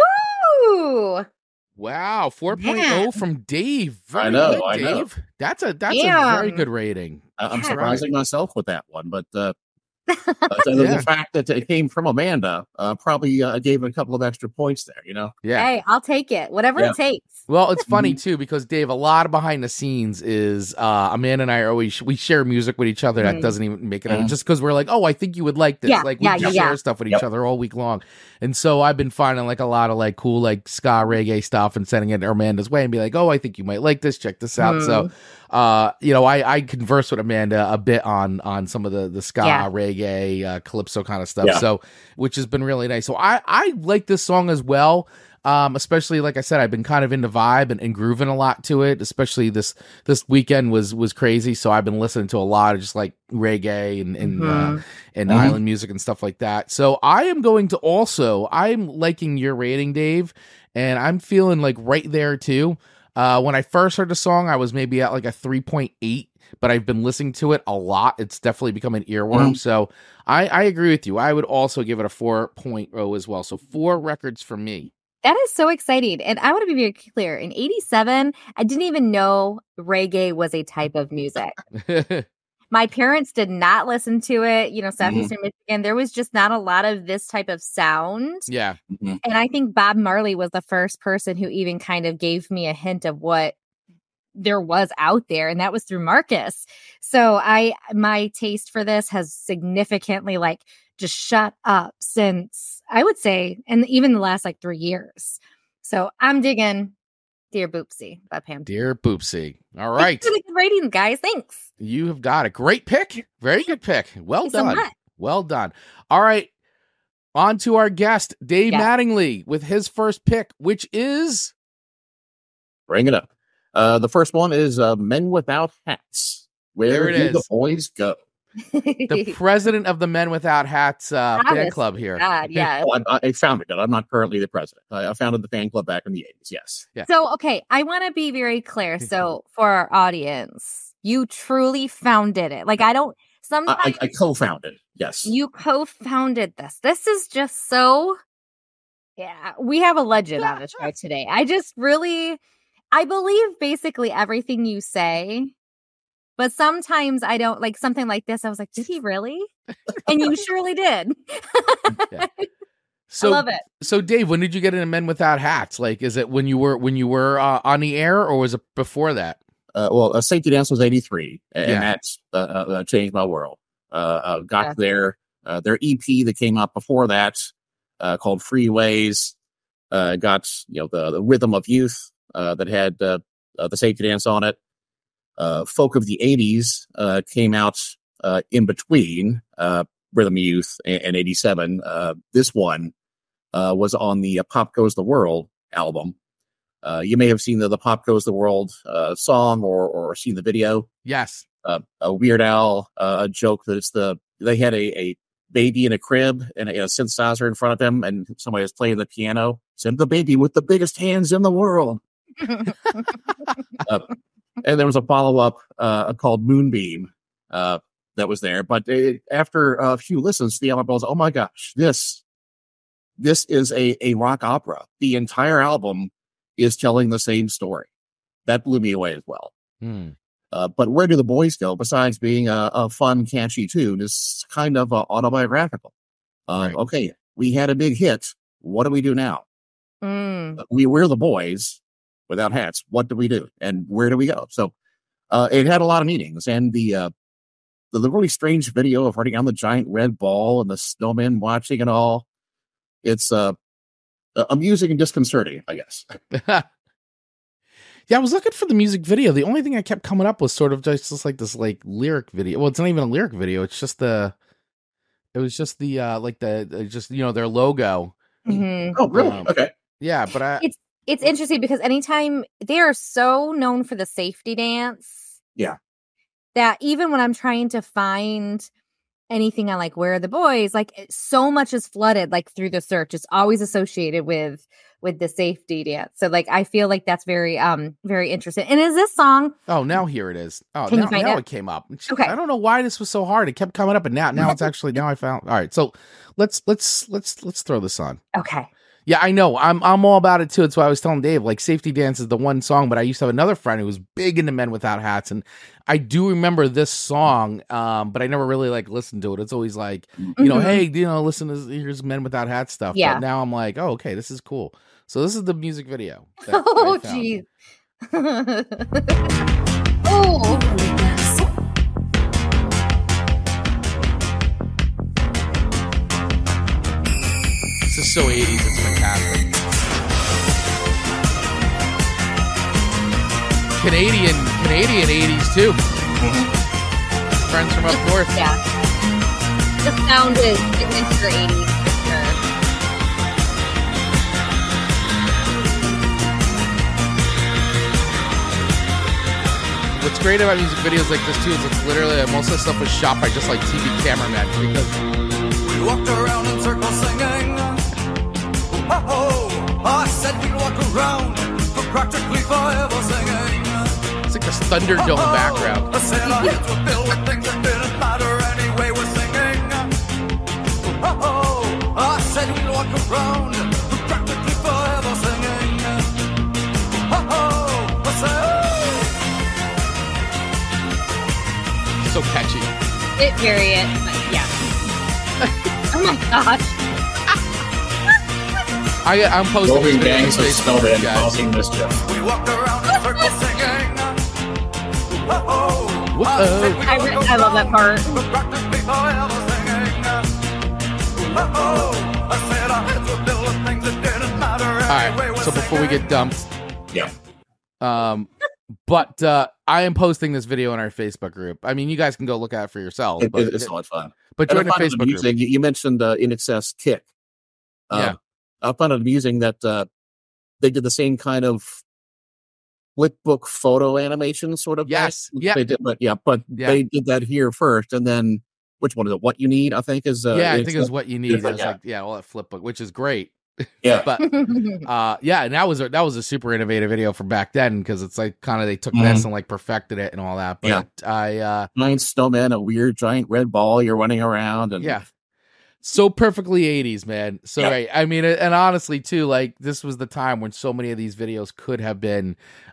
Ooh. Wow, 4.0 from Dave. Very I know, good, I know. Dave. That's a very good rating. I'm Yeah. surprising myself with that one, but the fact that it came from Amanda probably gave it a couple of extra points there, you know? Yeah. Hey, I'll take it. Whatever Yeah. it takes. Well, it's funny too because Dave, a lot of behind the scenes is Amanda and I are always we share music with each other that doesn't even make it out just because we're like, oh, I think you would like this. Yeah, Like we just share stuff with each other all week long, and so I've been finding like a lot of like cool like ska reggae stuff and sending it Amanda's way and be like, oh, I think you might like this. Check this out. So, I converse with Amanda a bit on some of the ska reggae calypso kind of stuff. Yeah. So, which has been really nice. So I like this song as well. Especially like I said, I've been kind of into vibe and grooving a lot to it. Especially this weekend was crazy, so I've been listening to a lot of just like reggae and island music and stuff like that. So I'm liking your rating, Dave, and I'm feeling like right there too. When I first heard the song, I was maybe at like a 3.8. But I've been listening to it a lot. It's definitely become an earworm. So I agree with you. I would also give it a 4.0 as well. So 4 records for me. That is so exciting. And I want to be very clear. In 87, I didn't even know reggae was a type of music. My parents did not listen to it. Southeastern Michigan, there was just not a lot of this type of sound. Yeah. And I think Bob Marley was the first person who even kind of gave me a hint of what there was out there, and that was through Marcus. So my taste for this has significantly like just shut up since I would say, and even the last like 3 years. So I'm digging Dear Boopsie by Pam. Dear Boopsie. All right. Thanks for the good rating, guys. Thanks. You have got a great pick. Very good pick. Well Thanks so done. much. Well done. All right. On to our guest, Dave Mattingly, with his first pick, which is Bring it up. The first one is Men Without Hats. Where do the boys go? the president of the Men Without Hats fan club here. God, yeah. I founded it. I'm not currently the president. I founded the fan club back in the 80s. Yes. Yeah. So, okay, I want to be very clear. So, for our audience, you truly founded it. Like, I don't. Sometimes I co-founded. Yes. You co-founded this. This is just so. Yeah, we have a legend on the show today. I believe basically everything you say. But sometimes I don't like something like this. I was like, did he really? And you surely did. So, I love it. So, Dave, when did you get into Men Without Hats? Like, is it when you were on the air, or was it before that? Safety Dance was 83, and that's changed my world. Got their EP that came out before that, called Freeways. Got the Rhythm of Youth that had the Safety Dance on it. Folk of the 80s came out in between Rhythm of Youth and 87. This one was on the Pop Goes the World album. You may have seen the Pop Goes the World song or seen the video. Yes. A Weird Al joke that they had a baby in a crib and a synthesizer in front of them, and somebody was playing the piano. Said the baby with the biggest hands in the world. And there was a follow-up called Moonbeam that was there. But after a few listens, the album was, oh my gosh, this is a rock opera. The entire album is telling the same story. That blew me away as well. But Where Do the Boys Go, besides being a fun, catchy tune, is kind of autobiographical. Right. Okay, we had a big hit. What do we do now? We're the boys without hats. What do we do? And where do we go? So it had a lot of meanings. And the really strange video of running down the giant red ball and the snowman watching it all. It's amusing and disconcerting, I guess. Yeah, I was looking for the music video. The only thing I kept coming up was sort of just like this like lyric video. Well, it's not even a lyric video. It's just their logo. Mm-hmm. Oh, really? Okay. Yeah, but it's interesting because anytime they are so known for the safety dance. Yeah. That even when I'm trying to find anything on like Where Are the Boys, like so much is flooded like through the search. It's always associated with the safety dance. So like I feel like that's very very interesting. And is this song? Oh, now here it is. Oh, Can you find now it? it came up. Okay. I don't know why this was so hard. It kept coming up, and now it's actually now I found. All right, so let's throw this on. Okay. Yeah, I know. I'm all about it too. That's why I was telling Dave, like Safety Dance is the one song, but I used to have another friend who was big into Men Without Hats, and I do remember this song, but I never really like listened to it. It's always like, hey, listen to here's Men Without Hats stuff. Yeah. But now I'm like, oh, okay, this is cool. So this is the music video. that Oh I found. jeez. Oh. This is so 80s. It's fantastic. Canadian 80s too. Friends from up north. Yeah. The sound is signature 80s for sure. What's great about music videos like this too is it's literally most of the stuff was shot by just like TV cameramen because We walked around in circles singing. Oh, I said we'd walk around for practically forever singing. it's like this Thunderdome background. I said our heads were filled with things that didn't matter anyway. We're singing. Oh, I said we'd walk around for practically forever singing. Oh, I said. So catchy. It very is, but yeah. Oh my gosh. I'm posting this Roving video on gangs of Facebook, snowmen guys. causing mischief. We walked around in circles singing. Oh, Whoa. I love that part. practically forever singing. I said our heads were filled with things that didn't matter All anyway. right. We're So before we singing. get dumped, Yeah. but I am posting this video in our Facebook group. I mean, you guys can go look at it for yourselves. It's so much fun. but And join the I find it Facebook group. amusing. You mentioned In Excess Kick. Yeah. I found it amusing that they did the same kind of flipbook photo animation sort of. Yes. thing. Yeah. They did, but Yeah. they did that here first, and then which one is it? What You Need, I think is. Yeah, I In think it was Excess- what you need. It was Yeah. like, all that flip book, which is great. Yeah. But yeah, and that was a super innovative video from back then because it's like kind of they took this and like perfected it and all that. But Yeah. Giant snowman, a weird giant red ball. You're running around, and yeah, so perfectly 80s, man. So Yeah. right, I mean, and honestly too, like this was the time when so many of these videos could have been,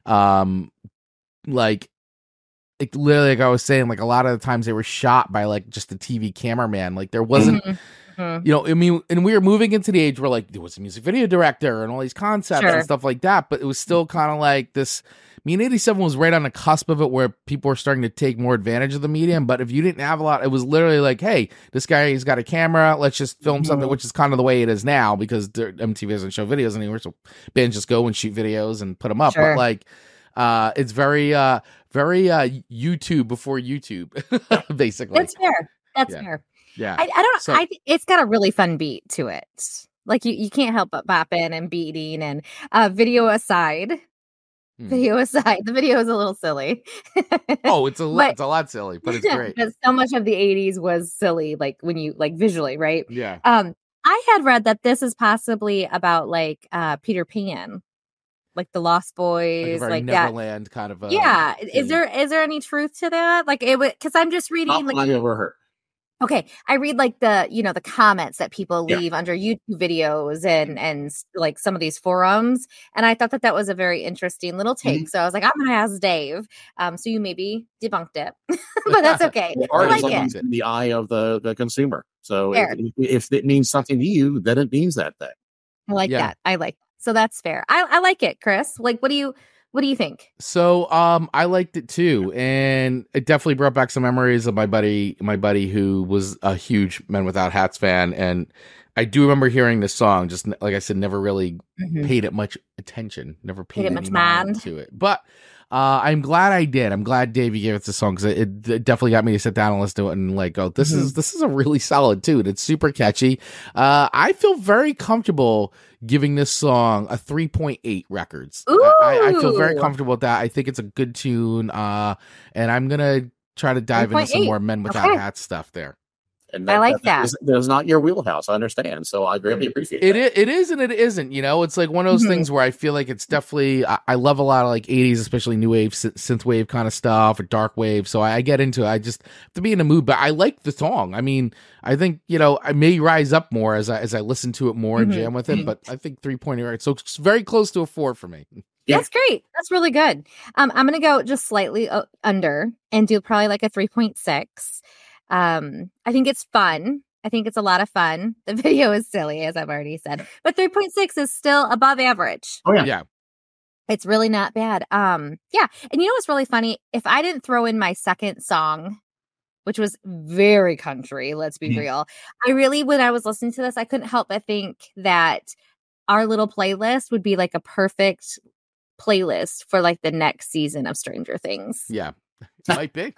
like literally, like I was saying, like a lot of the times they were shot by like just the TV cameraman. Like there wasn't. Mhm. You know, I mean, and we were moving into the age where like there was a music video director and all these concepts Sure. and stuff like that, but it was still kind of like this. I mean, 87 was right on the cusp of it where people were starting to take more advantage of the medium. But if you didn't have a lot, it was literally like, hey, this guy's got a camera. Let's just film something, which is kind of the way it is now because MTV doesn't show videos anymore. So bands just go and shoot videos and put them up. Sure. But like, it's very YouTube before YouTube, basically. That's fair. That's Yeah. fair. Yeah. I don't. So- It's got a really fun beat to it. Like you can't help but bopping and beating and video aside. Hmm. Video aside, the video is a little silly. Oh, it's a lot. But- It's a lot silly, but it's great. But so much of the 80s was silly, like when you like visually, right? Yeah. I had read that this is possibly about like Peter Pan, like the Lost Like a Boys, very like that. Neverland kind of. Yeah, is thing. there any truth to that? Like it would, because I'm just reading not like I've ever heard. okay, I read like the the comments that people Yeah. leave under YouTube videos and like some of these forums, and I thought that was a very interesting little take. So I was like, I'm gonna ask Dave. So you maybe debunked it, but that's okay. Well, I art like is it. always in the eye of the consumer. So Fair. if it means something to you, then it means that thing. I like Yeah. that. I like so that's fair. I like it, Chris. Like, what do you think? So, I liked it too, and it definitely brought back some memories of my buddy who was a huge Men Without Hats fan, and I do remember hearing this song. Just like I said, never really paid it much attention, never paid Didn't any much mind mind. to it. But I'm glad I did. I'm glad Davey gave us the song, because it definitely got me to sit down and listen to it and like, oh, this is a really solid tune. It's super catchy. I feel very comfortable giving this song a 3.8 records. I feel very Ooh. comfortable with that. I think it's a good tune. And I'm gonna try to dive into some 3.8. more Men Without Okay. Hats stuff there. And I like that. That's not your wheelhouse. I understand. So I greatly appreciate It that. it is and it isn't. You know, it's like one of those Mhm. things where I feel like it's definitely. I love a lot of like 80s, especially new wave, synth wave kind of stuff, or dark wave. So I get into it. I just have to be in the mood. But I like the song. I mean, I think, you know, I may rise up more as I listen to it more and Mhm. jam with it. But I think 3.8. Right, so it's very close to a 4 for me. Yeah. That's great. That's really good. I'm going to go just slightly under and do probably like a 3.6. I think it's fun. I think it's a lot of fun. The video is silly, as I've already said, but 3.6 is still above average. Oh, yeah. Yeah. It's really not bad. Yeah. And you know what's really funny? If I didn't throw in my second song, which was very country, let's be real, I really, when I was listening to this, I couldn't help but think that our little playlist would be like a perfect playlist for like the next season of Stranger Things. Yeah. Might be.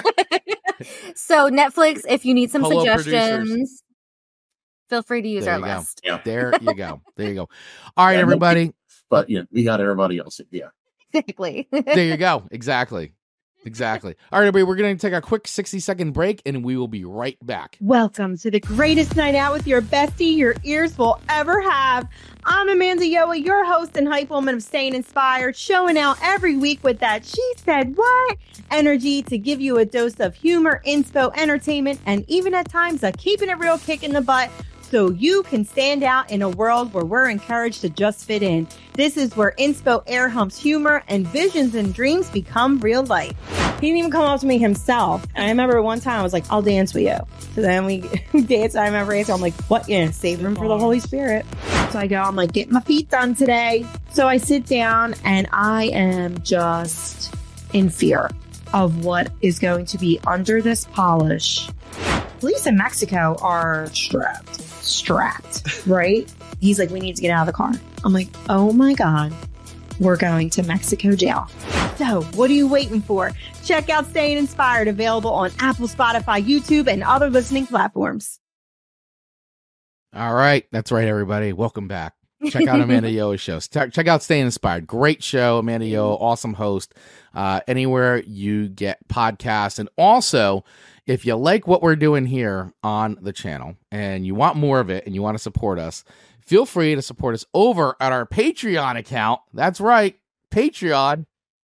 So Netflix, if you need some Hello, suggestions, producers. feel free to use There our you go. list. Yeah. There you go. There you go. All right, Yeah, everybody. But yeah, we got everybody else. Yeah. Exactly. There you go. Exactly. Exactly. All right, everybody. We're going to take a quick 60-second break, and we will be right back. Welcome to the greatest night out with your bestie your ears will ever have. I'm Amanda Yoa, your host and hype woman of Staying Inspired, showing out every week with that she said what energy to give you a dose of humor, inspo, entertainment, and even at times a keeping it real kick in the butt so you can stand out in a world where we're encouraged to just fit in. This is where inspo air humps humor and visions and dreams become real life. He didn't even come up to me himself. And I remember one time I was like, I'll dance with you. So then we danced. I remember answering, I'm like, what? Yeah, save room for the Holy Spirit. So I go, I'm like, get my feet done today. So I sit down and I am just in fear of what is going to be under this polish. Police in Mexico are strapped, right? He's like, we need to get out of the car. I'm like, oh my God, we're going to Mexico jail. So what are you waiting for? Check out Staying Inspired, available on Apple, Spotify, YouTube, and other listening platforms. All right. That's right, everybody. Welcome back. Check out Amanda Yoa's show. Check out Staying Inspired. Great show. Amanda Yoa, awesome host. Anywhere you get podcasts. And also, if you like what we're doing here on the channel and you want more of it and you want to support us, feel free to support us over at our Patreon account. That's right. Patreon.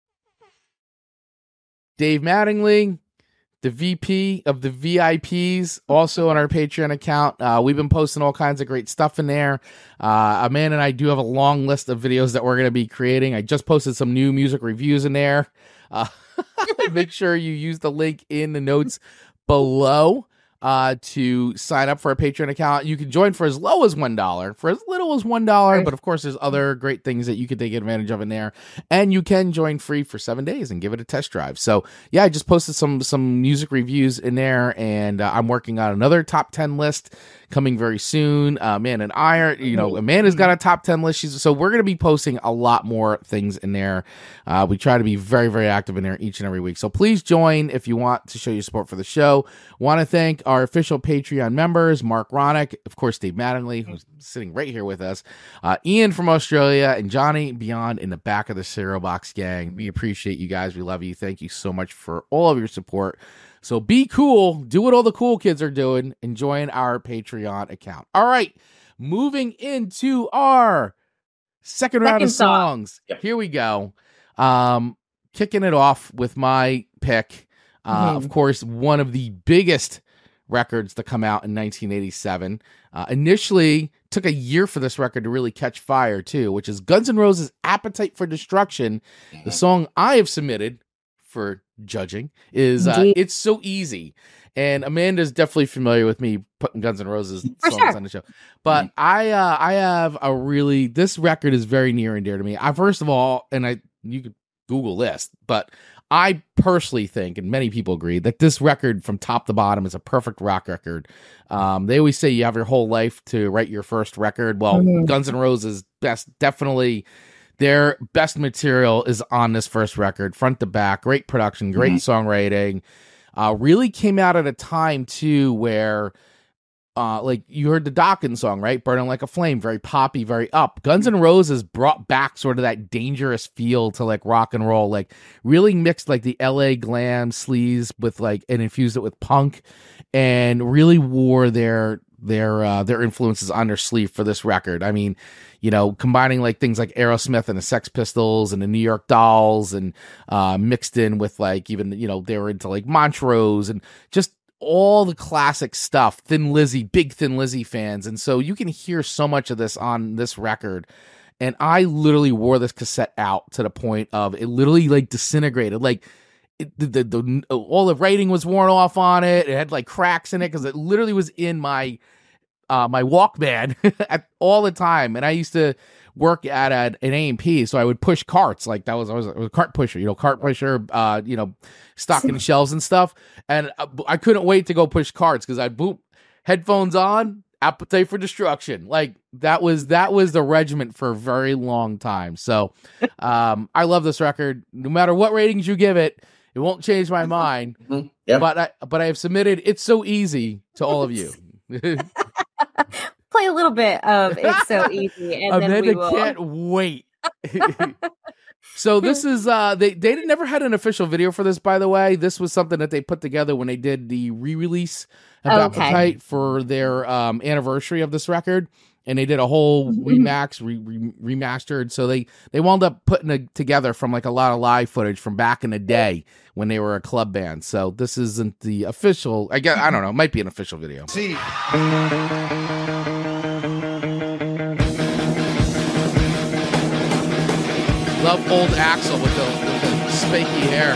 Dave Mattingly, the VP of the VIPs, also on our Patreon account. We've been posting all kinds of great stuff in there. Amanda and I do have a long list of videos that we're going to be creating. I just posted some new music reviews in there. Make sure you use the link in the notes below to sign up for a Patreon account. You can join for as low as $1, for as little as $1, but of course there's other great things that you can take advantage of in there. And you can join free for 7 days and give it a test drive. So yeah, I just posted some music reviews in there, and I'm working on another top 10 list coming very soon. Man, and I are, Amanda's got a top 10 list. So we're going to be posting a lot more things in there. We try to be very, very active in there each and every week. So please join if you want to show your support for the show. Want to thank our official Patreon members, Mark Ronick, of course, Dave Mattingly, who's sitting right here with us, Ian from Australia, and Johnny Beyond in the back of the Cereal Box gang. We appreciate you guys. We love you. Thank you so much for all of your support. So be cool. Do what all the cool kids are doing and join our Patreon account. All right. Moving into our second round of songs. Yep. Here we go. Kicking it off with my pick. Of course, one of the biggest records to come out in 1987. Initially took a year for this record to really catch fire too, which is Guns N' Roses' Appetite for Destruction. The song I have submitted for judging is It's So Easy. And Amanda's definitely familiar with me putting Guns N' Roses songs on the show. But I have a really, this record is very near and dear to me. First of all, and you could Google this, but I personally think, and many people agree, that this record from top to bottom is a perfect rock record. They always say you have your whole life to write your first record. Well, Guns N' Roses definitely their best material is on this first record, front to back. Great production, great songwriting. Really came out at a time too where like you heard the Dokken song, right? Burning Like a Flame, very poppy, very up. Guns N' Roses brought back sort of that dangerous feel to like rock and roll, like really mixed like the LA glam sleaze with like, and infused it with punk, and really wore their influences on their sleeve for this record. I mean, you know, combining like things like Aerosmith and the Sex Pistols and the New York Dolls, and mixed in with like even, you know, they were into like Montrose and just all the classic stuff. Thin Lizzy, big Thin Lizzy fans. And so you can hear so much of this on this record. And I literally wore this cassette out to the point of it literally like disintegrated. Like all the writing was worn off on it. It had like cracks in it because it literally was in my my Walkman all the time. And I used to work at an A&P, so I would push carts. Like I was a cart pusher, you know, stocking shelves and stuff. And I couldn't wait to go push carts because I'd boop, headphones on, Appetite for Destruction. Like that was the regiment for a very long time. So I love this record. No matter what ratings you give it, it won't change my mind. Yeah. But I have submitted It's So Easy to all of you. Play a little bit of It's So Easy, and then we will. Can't wait. So this is they never had an official video for this, by the way. This was something that they put together when they did the re-release of Appetite for their anniversary of this record, and they did a whole remastered. So they wound up putting it together from like a lot of live footage from back in the day when they were a club band. So this isn't the official. I guess I don't know. It might be an official video. See. Love old Axl with the spiky hair.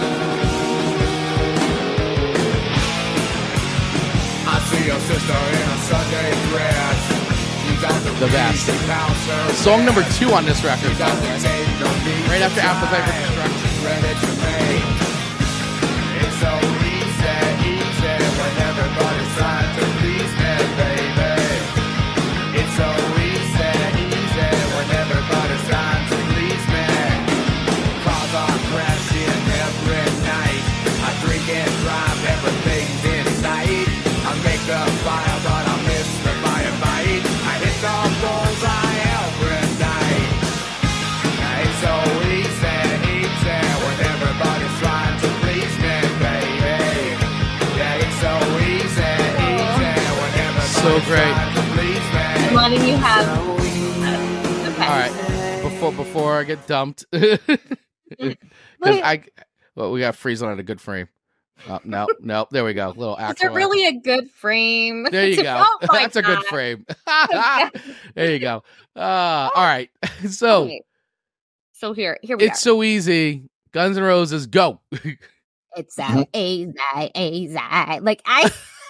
I see your sister in a Sunday dress. The best. Song number 2 on this record, by the way. Right after Appetite for Destruction. It's so easy when everybody's trying to please me, baby. It's so easy when everybody's trying to please me. Cars are crashing every night. I drink and drive, everything's in sight. I make the fire, but I miss the firefight. I hit the bullseye every night. It's so easy when everybody's trying to please me, baby. Yeah, it's so easy when everybody's So great. trying to please me. Why don't you have? Okay. All right, before I get dumped, because we got Friesen at a good frame. No, there we go. Little Is actual. it really a good frame? There you go. Oh my That's a good God. frame. There you go. All right. So Okay. So here we It's are. So Easy. Guns N' Roses, go. It's so easy. Like I.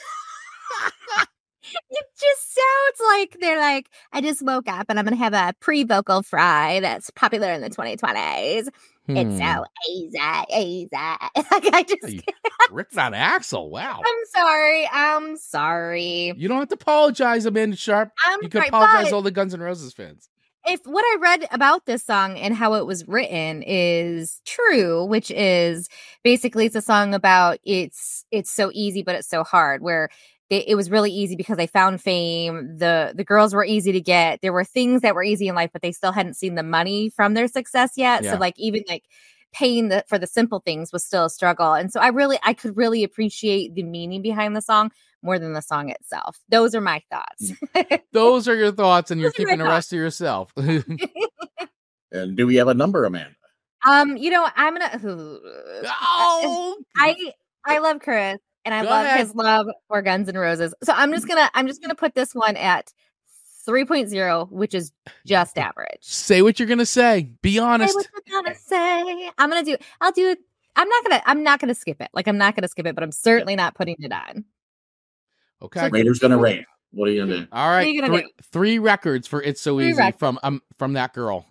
It just sounds like they're like, I just woke up and I'm gonna have a pre-vocal fry that's popular in the 2020s. It's so easy. Like I just. Ripped on Axl. Wow. I'm sorry. You don't have to apologize, Amanda Sharp. I'm You can sorry, apologize but- to all the Guns N' Roses fans. If what I read about this song and how it was written is true, which is basically it's a song about it's so easy, but it's so hard, where it was really easy because they found fame. The girls were easy to get. There were things that were easy in life, but they still hadn't seen the money from their success yet. Yeah. So like even like paying for the simple things was still a struggle. And so I could really appreciate the meaning behind the song more than the song itself. Those are my thoughts. Those are your thoughts, and you're Those are my keeping the rest to yourself. And do we have a number, Amanda? I'm gonna. Oh, I love Chris, and I Go love ahead. his love for Guns N' Roses. So I'm just gonna put this one at 3.0, which is just average. say what you're gonna say. Be Say honest. what you're gonna say. I'll do it. I'm not gonna skip it. Like I'm not gonna skip it, but I'm certainly not putting it on. Okay. Raiders gonna rain. What are you gonna do? All right. What are you gonna do? Three records for It's So Three Easy records. from that girl.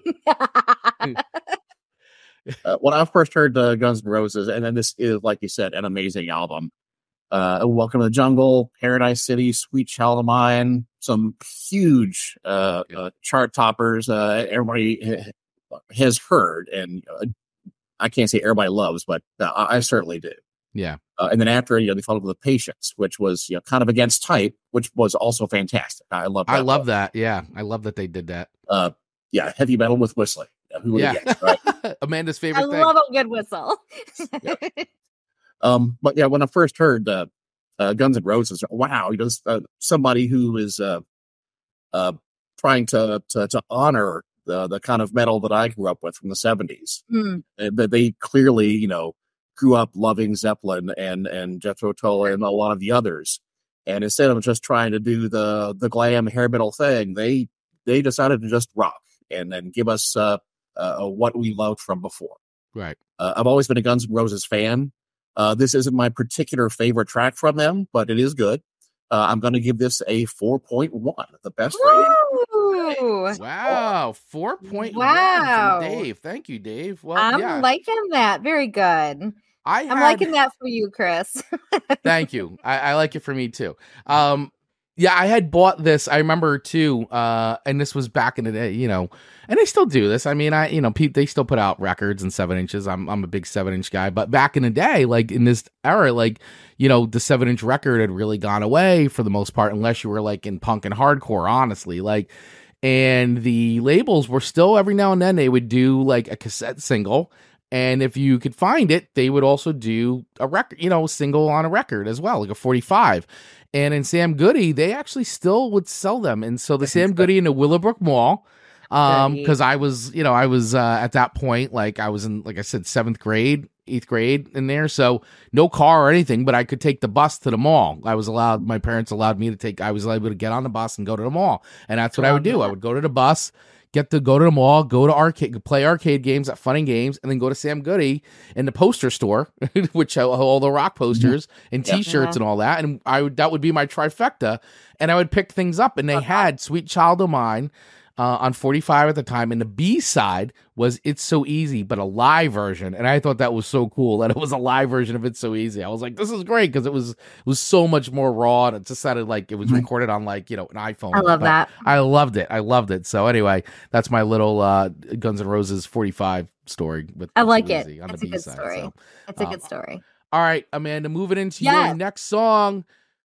When I first heard Guns N' Roses, and then this is, like you said, an amazing album. Welcome to the Jungle, Paradise City, Sweet Child of Mine, some huge chart toppers. Everybody has heard, and I can't say everybody loves, but I certainly do. Yeah. And then after, they followed with Patience, which was kind of against type, which was also fantastic. I love that. I love that. Yeah. I love that they did that. Yeah. Heavy metal with whistling. Who would have guessed, right? Amanda's I favorite thing. love a good whistle. But yeah, when I first heard Guns N' Roses, wow, somebody who is trying to honor the kind of metal that I grew up with from the 70s. That they clearly, grew up loving Zeppelin and Jethro Tull and a lot of the others. And instead of just trying to do the glam hair metal thing, they decided to just rock and then give us what we loved from before. Right. I've always been a Guns N' Roses fan. This isn't my particular favorite track from them, but it is good. I'm going to give this a 4.1, the best rating. Wow, 4.1 Wow. from Dave. Thank you, Dave. Well, I'm liking that. Very good. I'm liking that for you, Chris. Thank you. I like it for me too. Yeah, I had bought this. I remember too, and this was back in the day, and they still do this. I mean, they still put out records in 7-inches. I'm a big 7-inch guy, but back in the day, like in this era, like the 7-inch record had really gone away for the most part, unless you were like in punk and hardcore, honestly, and the labels were still every now and then they would do like a cassette single. And if you could find it, they would also do a record, single on a record as well, like a 45. And in Sam Goody, they actually still would sell them. And so the Sam Goody in the Willowbrook Mall, because I was at that point, like I was in, like I said, 7th grade, 8th grade in there. So no car or anything, but I could take the bus to the mall. My parents allowed me to I was able to get on the bus and go to the mall. And that's what I would do. I would go to the bus, go to the mall, go to arcade, play arcade games at Fun and Games, and then go to Sam Goody in the poster store, which had all the rock posters and T-shirts and all that. And that would be my trifecta, and I would pick things up. And they had Sweet Child O' Mine on 45 at the time, and the B-side was It's So Easy, but a live version. And I thought that was so cool that it was a live version of It's So Easy. I was like, this is great, because it was so much more raw, and it just sounded like it was recorded on like an iPhone. I love that. I loved it. So anyway, that's my little Guns N' Roses 45 story. I like it. On It's the a good B-side, story. so. It's a good story. All right, Amanda, moving into your next song.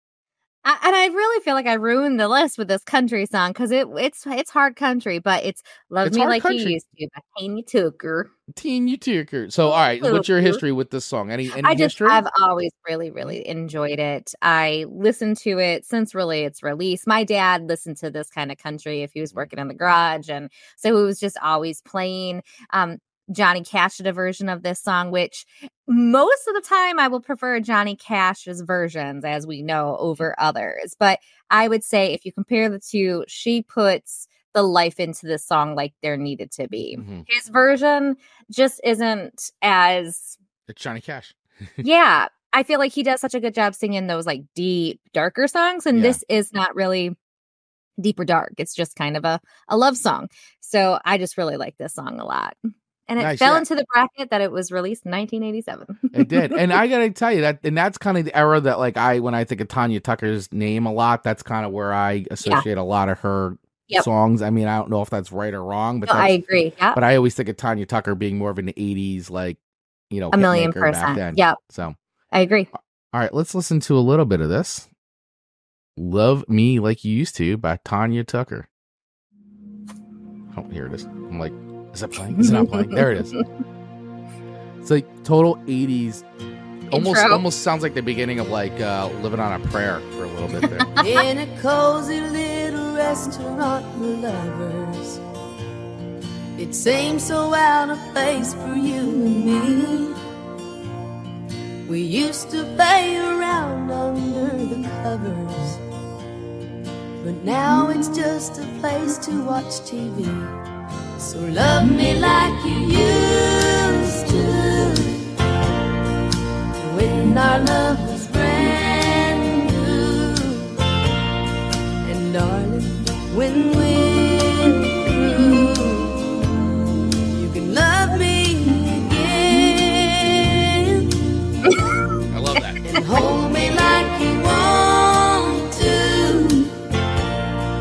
And I really feel like I ruined the list with this country song, because it's hard country, but it's Love Me Like You Used To by Tanya Tucker. Tanya Tucker. So, all right, what's your history with this song? Any history? I've always really, really enjoyed it. I listened to it since really its release. My dad listened to this kind of country if he was working in the garage, and so it was just always playing. Johnny Cash did a version of this song, which most of the time I will prefer Johnny Cash's versions, as we know, over others. But I would say if you compare the two, she puts the life into this song like there needed to be. Mm-hmm. His version just isn't as... It's Johnny Cash. Yeah. I feel like he does such a good job singing those like deep, darker songs. And this is not really deep or dark. It's just kind of a love song. So I just really like this song a lot. And it fell into the bracket that it was released in 1987. It did. And I got to tell you that's kind of the era that like when I think of Tanya Tucker's name a lot, that's kind of where I associate a lot of her songs. I mean, I don't know if that's right or wrong, but I agree. Yep. But I always think of Tanya Tucker being more of an 80s, like, a 1,000,000%. Yeah. So I agree. All right, let's listen to a little bit of this. Love Me Like You Used To by Tanya Tucker. Oh, here it is. I'm like, is it playing? Is it not playing? There it is. It's like total 80s. Almost sounds like the beginning of like Living on a Prayer for a little bit there. In a cozy little restaurant for lovers, it seems so out of place for you and me. We used to play around under the covers, but now it's just a place to watch TV. So love me like you used to, when our love was brand new. And darling, when we're through, you can love me again. I love that. And hold me like you want to,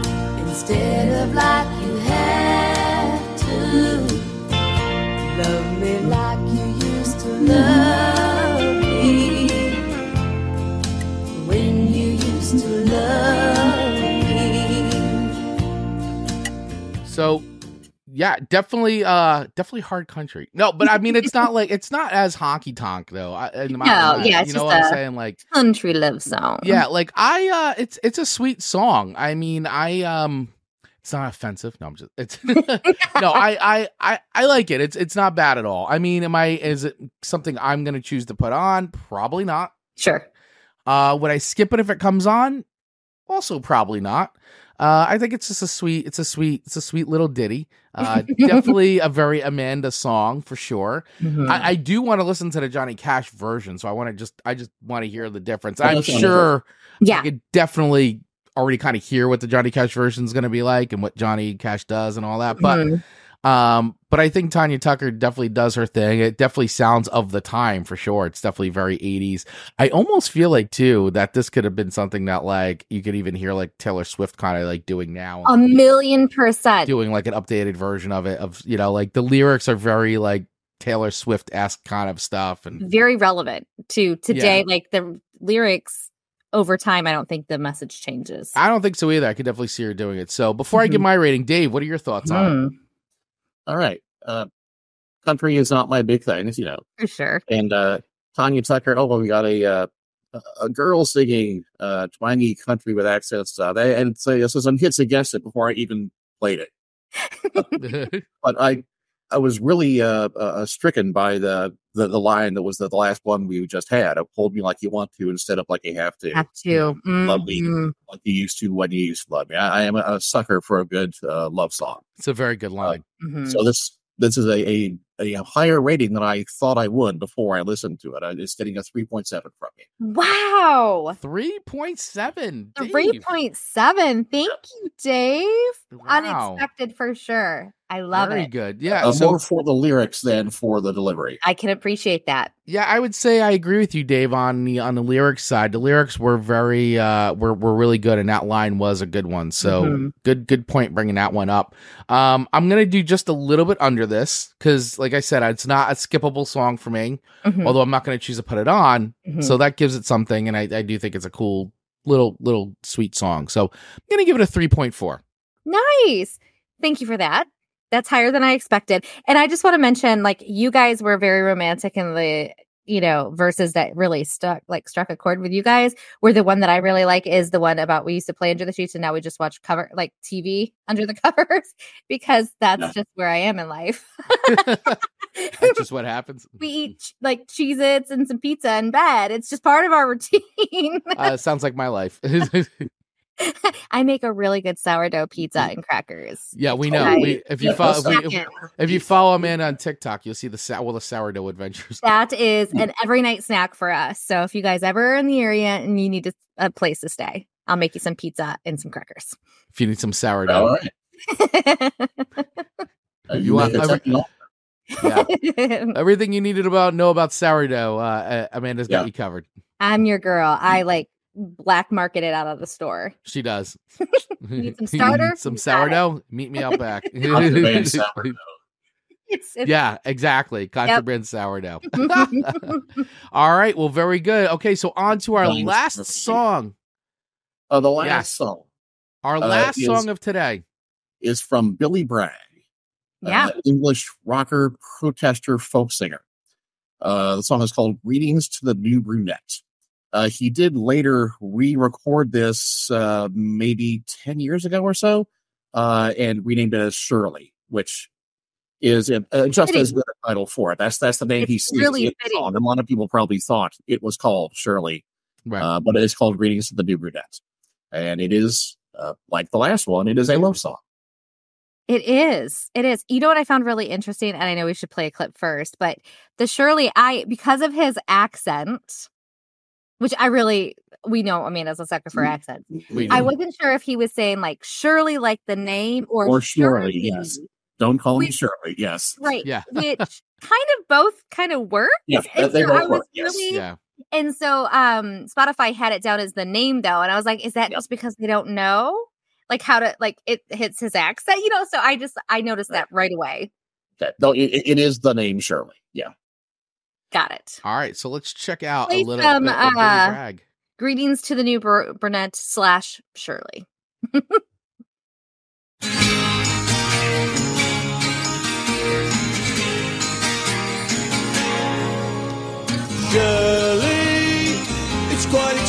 Yeah, definitely hard country. No, but I mean, it's not as honky tonk though. It's you know just what I'm a saying? Like, country love song. yeah, like it's a sweet song. I mean, it's not offensive. No, I'm just, it's, no, I like it. It's not bad at all. I mean, is it something I'm going to choose to put on? Probably not. Sure. Would I skip it if it comes on? Also, probably not. I think it's just a sweet little ditty. Definitely a very Amanda song for sure. Mhm. I do want to listen to the Johnny Cash version, so I just want to hear the difference. Oh, I'm that's sure Yeah. I could definitely already kind of hear what the Johnny Cash version is going to be like and what Johnny Cash does and all that. Mhm. But I think Tanya Tucker definitely does her thing. It definitely sounds of the time for sure. It's definitely very 80s. I almost feel like too that this could have been something that like you could even hear like Taylor Swift kind of like doing now. 1,000,000%. Doing like an updated version of it, of, you know, like the lyrics are very like Taylor Swift-esque kind of stuff. And Very relevant to today. Like the lyrics over time, I don't think the message changes. I don't think so either. I could definitely see her doing it. So before I give my rating, Dave, what are your thoughts on it? Mm, All right. Country is not my big thing, as you know. for sure. And Tanya Tucker, we got a girl singing twangy country with accents. And so some hits against it before I even played it. But I was really stricken by the line that was the last one we just had. Hold me like you want to instead of like you have to. Have to. Love me Mhm. like you used to when you used to love me. I am a sucker for a good love song. It's a very good line. Mhm. So this is a higher rating than I thought I would before I listened to it. It's getting a 3.7 from me. Wow. 3.7. 3.7. Thank you, Dave. Wow. Unexpected for sure. I love Very it. good. Yeah. More for the lyrics than for the delivery. I can appreciate that. Yeah, I would say I agree with you, Dave, on the lyrics side. The lyrics were very were really good, and that line was a good one. So Mhm. good point bringing that one up. I'm gonna do just a little bit under this because, like I said, it's not a skippable song for me. Mhm. Although I'm not gonna choose to put it on, Mhm. so that gives it something, and I do think it's a cool little sweet song. So I'm gonna give it a 3.4. Nice. Thank you for that. That's higher than I expected. And I just want to mention, like, you guys were very romantic in the, verses that really struck a chord with you guys. Where the one that I really like is the one about we used to play under the sheets and now we just watch TV under the covers because that's just where I am in life. That's just what happens. We eat like Cheez-Its and some pizza in bed. It's just part of our routine. Sounds like my life. I make a really good sourdough pizza and crackers. Yeah, we know. Right. If you follow Amanda on TikTok, you'll see the sourdough adventures. That is an every night snack for us. So if you guys ever are in the area and you need a place to stay, I'll make you some pizza and some crackers. If you need some sourdough, All right. You want- yeah. Everything you needed know about sourdough, Amanda's got Yeah. you covered. I'm your girl. I black market it out of the store. She does. Need some starter? Some You got sourdough? Meet me out back. Contraband sourdough. It's Yeah, exactly. Contraband sourdough. All right. Well, very good. Okay, so on to our Nice. last Perfect. song. The last Yes. song Our last is- song of today. is from Billy Bragg. Yeah. English rocker, protester, folk singer. The song is called Greetings to the New Brunette. He did later re-record this maybe 10 years ago or so and renamed it as Shirley, which is just Fitting. as good a title for it. That's the name he It's sees really in the fitting. song. And a lot of people probably thought it was called Shirley, Right. but it is called Greetings to the New Brunette. And it is, like the last one, it is a love song. It is. It is. You know what I found really interesting? And I know we should play a clip first, but the Shirley, because of his accent, which we know Amanda's a sucker for accents. We I do. wasn't sure if he was saying like Shirley, like the name, or Shirley, yes. Don't call me Wait. Shirley, yes. Right. Yeah. Which both work. Yeah, And they so both I was work, yes. really- Yeah. And so Spotify had it down as the name though. And I was like, is that just because they don't know like how to it hits his accent, So I noticed that right away. Okay. No, it is the name Shirley. Yeah. Got it. All right. So let's check out Play a little some, bit of Billy Bragg. Greetings to the new brunette / Shirley.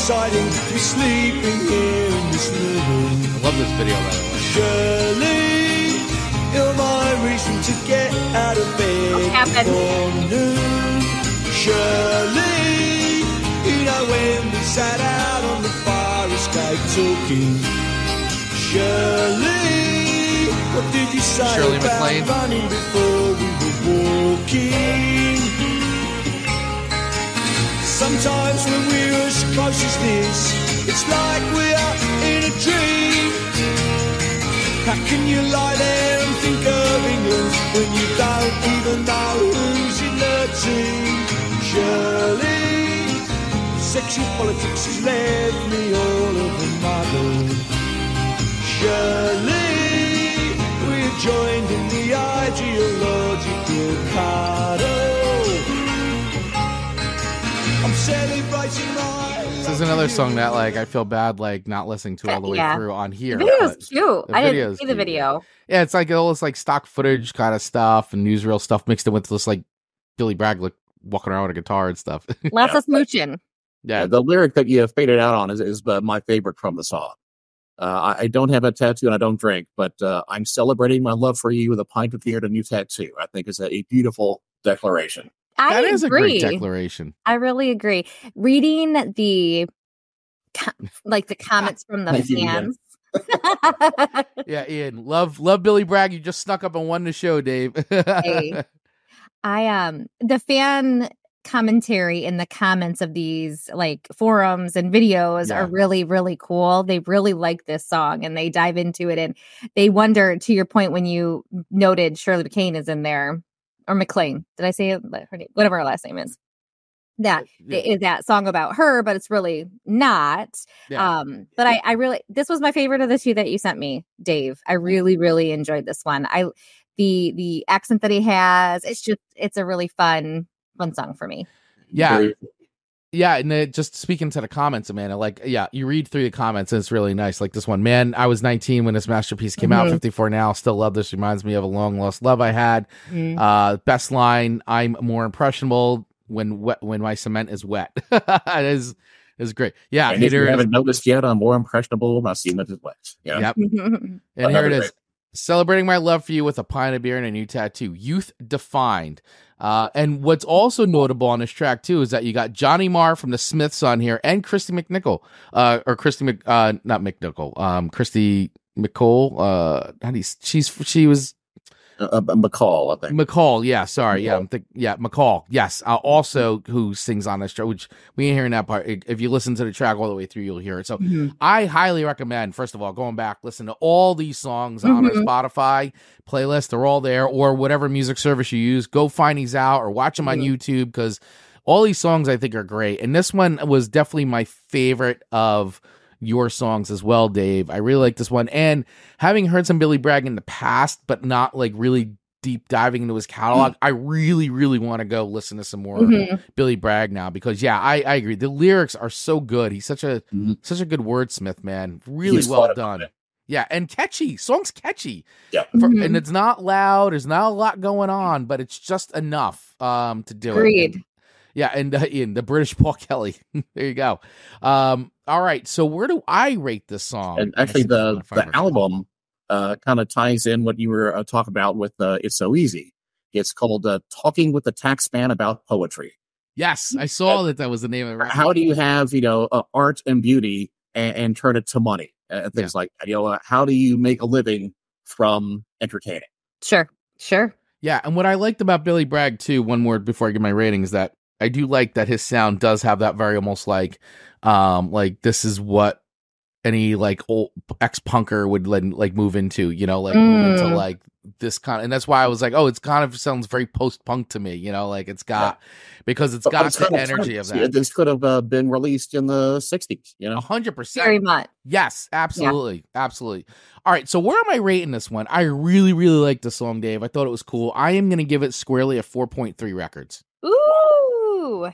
deciding to be sleeping here in this room. I love this video, by the way. Shirley, you're my reason to get out of bed happened? before noon. Shirley, you know when we sat out on the fire escape talking. Shirley, what did you say Shirley about MacLaine. running before we were walking? Sometimes when we're as close as this, it's like we're in a dream. How can you lie there and think of England when you don't even know who's in the team? Shirley, sexual politics has left me all of a muddle. Shirley, we're joined in the ideological cuddle. I'm celebrating my... This is another song that, like, I feel bad, like, not listening to all the way Yeah. through on The here. video's but- cute. the I video's didn't see the cute. video. Yeah, it's like all this, like, stock footage kind of stuff and newsreel stuff mixed in with this, like, Billy Bragg, like, walking around with a guitar and stuff. Lots of smooching. Yeah. The lyric that you faded out on is my favorite from the song. I don't have a tattoo and I don't drink, but I'm celebrating my love for you with a pint of beer and a new tattoo. I think it's a beautiful declaration. I That is a agree. great declaration. I really agree. Reading the the comments from the Thank you, fans. Yeah, Ian, love Billy Bragg. You just snuck up and won the show, Dave. Hey. The fan commentary in the comments of these like forums and videos Yeah. are really, really cool. They really like this song and they dive into it and they wonder, to your point when you noted Shirley MacLaine is in there, or MacLaine. Did I say it? Her name, whatever her last name is. That Yeah. is that song about her, but it's really not. Yeah. But I really, this was my favorite of the two that you sent me, Dave. I really, really enjoyed this one. The accent that he has, it's a really fun song for me. Yeah. Very- Yeah, and just speaking to the comments, Amanda, like, yeah, you read through the comments and it's really nice. Like this one, man, I was 19 when this masterpiece came out, Mhm. 54 now, still love this. Reminds me of a long lost love I had. Best line, I'm more impressionable when my cement is wet. It is great. Yeah, and if you Hater is, haven't noticed yet, I'm more impressionable. My cement is wet. Yeah. yep. And here Another it is. great- Celebrating my love for you with a pint of beer and a new tattoo. Youth defined. And what's also notable on this track, too, is that you got Johnny Marr from the Smiths on here and Christy McNichol. Christy McCall. She was McCall, I think. McCall. Yeah, sorry. Yeah, McCall. Yes. Also who sings on this track, which we ain't hearing that part. If you listen to the track all the way through, you'll hear it. So I highly recommend, first of all, going back, listen to all these songs on our Spotify playlist. They're all there, or whatever music service you use. Go find these out or watch them on YouTube, because all these songs I think are great. And this one was definitely my favorite of your songs as well, Dave. I really like this one. And having heard some Billy Bragg in the past, but not like really deep diving into his catalog, I really, really want to go listen to some more Billy Bragg now, because I agree. The lyrics are so good. He's such a good wordsmith, man. Really He's well thought about done. it. Yeah, and catchy. Song's catchy. Yeah. And it's not loud. There's not a lot going on, but it's just enough to do Agreed. it. Yeah, and Ian, the British Paul Kelly. There you go. All right, so where do I rate this song? And actually, the album kind of ties in what you were talking about with It's So Easy. It's called Talking with the Taxman About Poetry. Yes, I saw that was the name of the record. How do you have, art and beauty and turn it to money? Things like that. How do you make a living from entertaining? Sure. Yeah, and what I liked about Billy Bragg, too, one word before I give my rating, is that I do like that his sound does have that very almost like this is what any like old ex-punker would like move into, move into like this kind of, and that's why I was like, oh, it's kind of sounds very post-punk to me, like it's got, because it's got the energy of that. This could have been released in the 60s, 100%. Very much. Yes, absolutely. Absolutely. All right. So where am I rating this one? I really, really like the song, Dave. I thought it was cool. I am going to give it squarely a 4.3 records. Ooh.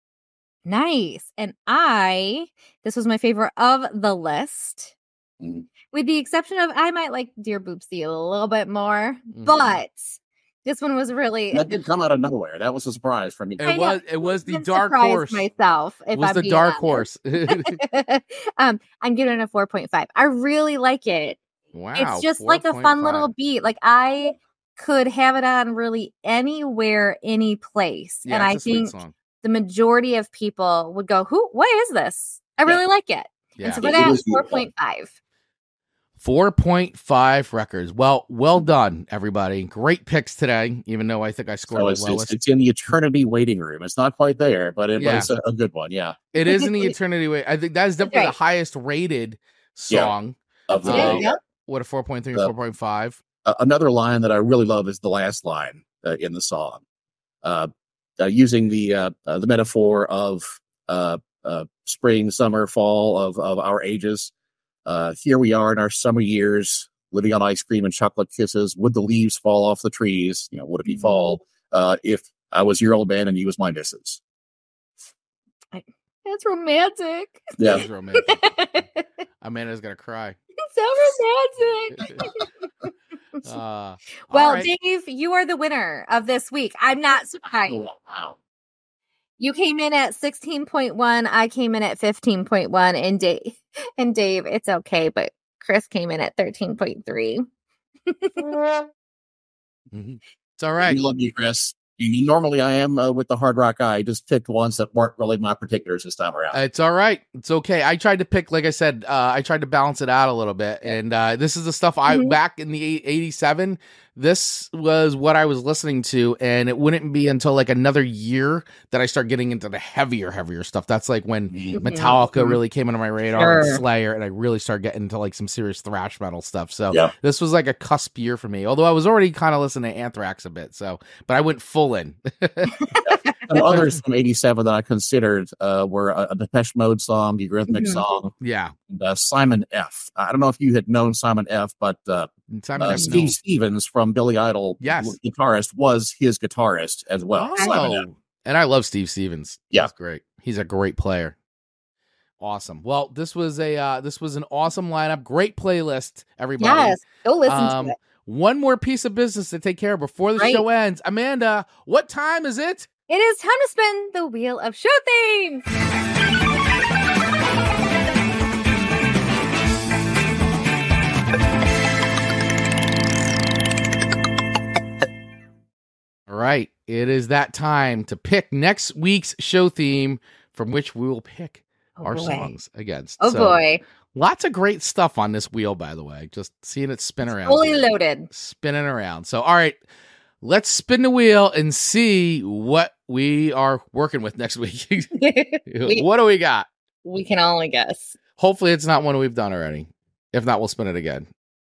Nice. And this was my favorite of the list. Mhm. With the exception of, I might like Dear Boopsie a little bit more, Mhm. but This one was really. That did come out of nowhere. That was a surprise for me. I know. It was the I'm dark surprised horse. myself. If Was I'm the being dark honest. horse. I'm giving it a 4.5. I really like it. Wow. It's just like a fun 4.5. little beat. Like I could have it on really anywhere, any place. Yeah, and I it's a sweet think song. the majority of people would go, what is this? I really like it. Yeah. And so for It that, is beautiful. 4.5. 4.5 records. Well done, everybody. Great picks today, even though I think I scored So the lowest. it's in the eternity waiting room. It's not quite there, but Yeah. it's a good one. Yeah. It is in the eternity way. I think that is definitely the right. highest rated Yeah. song. Of the Yeah, day. yeah. What a 4.3, Uh, 4.5. Another line that I really love is the last line in the song, using the metaphor of spring, summer, fall of our ages. Here we are in our summer years, living on ice cream and chocolate kisses. Would the leaves fall off the trees? Would it be fall? If I was your old man and you was my missus. That's romantic. Yeah. That was romantic. Amanda's gonna cry. So romantic. All Well, right. Dave, you are the winner of this week. I'm not surprised. Wow. You came in at 16.1. I came in at 15.1. And Dave, it's okay, but Chris came in at 13.3. Mhm. It's all right. I love you, Chris. Normally I am with the hard rock guy. I just picked ones that weren't really my particulars this time around. It's all right. It's okay. I tried to pick, like I said, I tried to balance it out a little bit. And this is the stuff Mhm. back in the 87, this was what I was listening to. And it wouldn't be until like another year that I start getting into the heavier stuff. That's like when Metallica really came into my radar and Sure. Slayer. And I really started getting into like some serious thrash metal stuff. So Yeah. this was like a cusp year for me. Although I was already kind of listening to Anthrax a bit. So, but I went full in. And others from '87 that I considered were a Depeche Mode song, the Eurythmic Mhm. song, Yeah. and Simon F. I don't know if you had known Simon F., but Simon F. Steve No. Stevens from Billy Idol, Yes. guitarist, was his guitarist as well. Simon F. Oh, and I love Steve Stevens. Yeah. He's great. He's a great player. Awesome. Well, this was an awesome lineup. Great playlist, everybody. Yes. Go listen to it. One more piece of business to take care of before the Right. show ends. Amanda, what time is it? It is time to spin the wheel of show themes. All right. It is that time to pick next week's show theme from which we will pick Oh, our boy. songs against. Oh, So, boy. Lots of great stuff on this wheel, by the way. Just seeing it spin around. Fully loaded. Spinning around. So, all right, let's spin the wheel and see what we are working with next week. What do we got? We can only guess. Hopefully, it's not one we've done already. If not, we'll spin it again.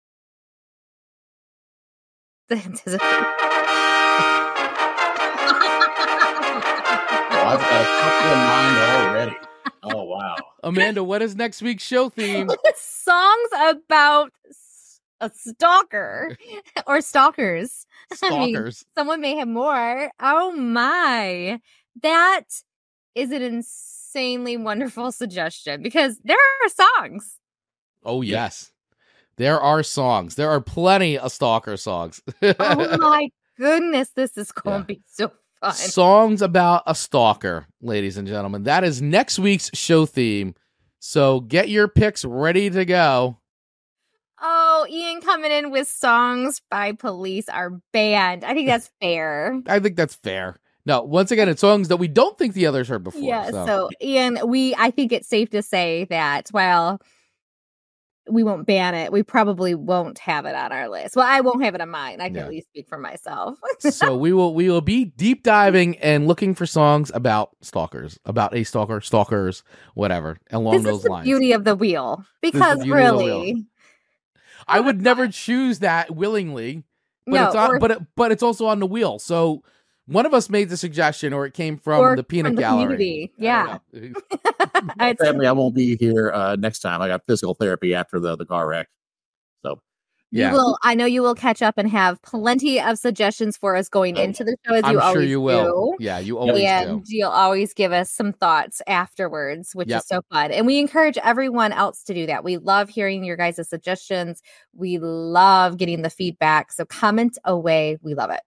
I've got a couple in mind already. Oh, wow. Amanda, what is next week's show theme? Songs about a stalker or stalkers. I mean, Stalkers. someone may have more. Oh my. That is an insanely wonderful suggestion because there are songs. Oh, yes. There are songs. There are plenty of stalker songs. Oh my goodness, this is going to be so fun. Songs about a stalker, ladies and gentlemen. That is next week's show theme. So get your picks ready to go. Oh, Ian coming in with songs by Police are banned. I think that's fair. I think that's fair. No, once again, it's songs that we don't think the others heard before. Yeah, so Ian, I think it's safe to say that while we won't ban it, we probably won't have it on our list. Well, I won't have it on mine. I can at least speak for myself. So we will be deep diving and looking for songs about stalkers, about a stalker, stalkers, whatever, along This those is the lines. beauty of the wheel. Because beauty of the really, I would never choose that willingly, but no, it's on, or- but it's also on the wheel. So one of us made the suggestion, or it came from or the peanut from the gallery. community. I Yeah. don't know. It's- Sadly, I won't be here next time. I got physical therapy after the car wreck. So, Yeah. I know you will catch up and have plenty of suggestions for us going into the show, as I'm you sure always you will. do. Yeah, you always And do. you'll always give us some thoughts afterwards, which Yep. is so fun. And we encourage everyone else to do that. We love hearing your guys' suggestions. We love getting the feedback. So comment away. We love it.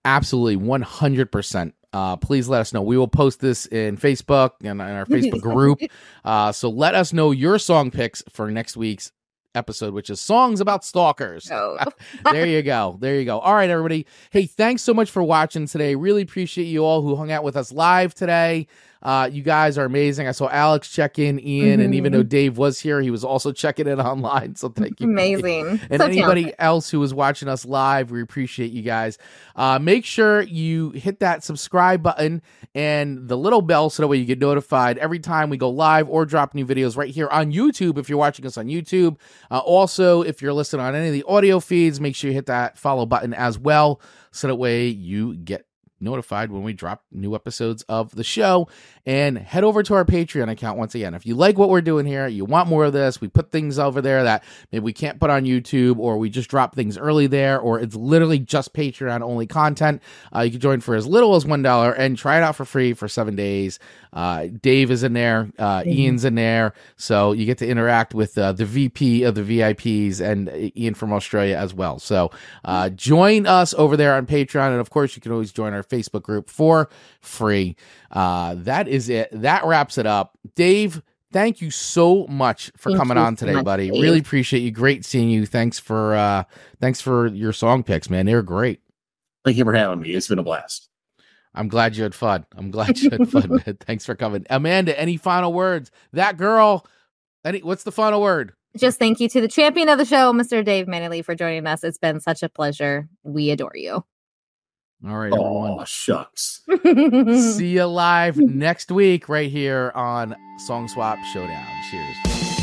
Absolutely, 100%. Please let us know. We will post this in Facebook and in our Facebook group. So let us know your song picks for next week's episode, which is songs about stalkers. Oh. There you go. There you go. All right, everybody. Hey, thanks so much for watching today. Really appreciate you all who hung out with us live today. You guys are amazing. I saw Alex check in, Ian, and even though Dave was here, he was also checking in online. So thank you. Amazing. And So anybody talented. else who was watching us live, we appreciate you guys. Make sure you hit that subscribe button and the little bell so that way you get notified every time we go live or drop new videos right here on YouTube if you're watching us on YouTube. Also, if you're listening on any of the audio feeds, make sure you hit that follow button as well so that way you get notified when we drop new episodes of the show. And head over to our Patreon account once again. If you like what we're doing here, you want more of this, we put things over there that maybe we can't put on YouTube, or we just drop things early there, or it's literally just Patreon only content. You can join for as little as $1 and try it out for free for 7 days. Dave is in there, Ian's in there, so you get to interact with the VP of the VIPs and Ian from Australia as well. So join us over there on Patreon, and of course you can always join our Facebook group for free. That is it. That wraps it up. Dave, thank you so much for Thank coming you on so today, much, buddy. Dave. Really appreciate you. Great seeing you. Thanks for your song picks, man. They were great. Thank you for having me. It's been a blast. I'm glad you had fun. Man. Thanks for coming. Amanda, any final words? That girl, what's the final word? Just thank you to the champion of the show, Mr. Dave Manley, for joining us. It's been such a pleasure. We adore you. All right, everyone. Oh, shucks. See you live next week right here on Song Swap Showdown. Cheers.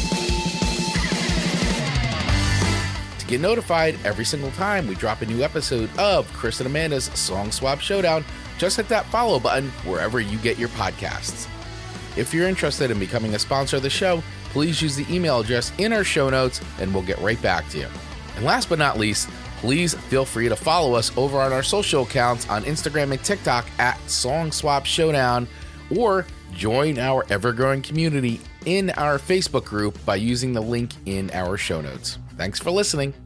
To get notified every single time we drop a new episode of Chris and Amanda's Song Swap Showdown, just hit that follow button wherever you get your podcasts. If you're interested in becoming a sponsor of the show, please use the email address in our show notes and we'll get right back to you. And last but not least, please feel free to follow us over on our social accounts on Instagram and TikTok at Song Swap Showdown, or join our ever-growing community in our Facebook group by using the link in our show notes. Thanks for listening.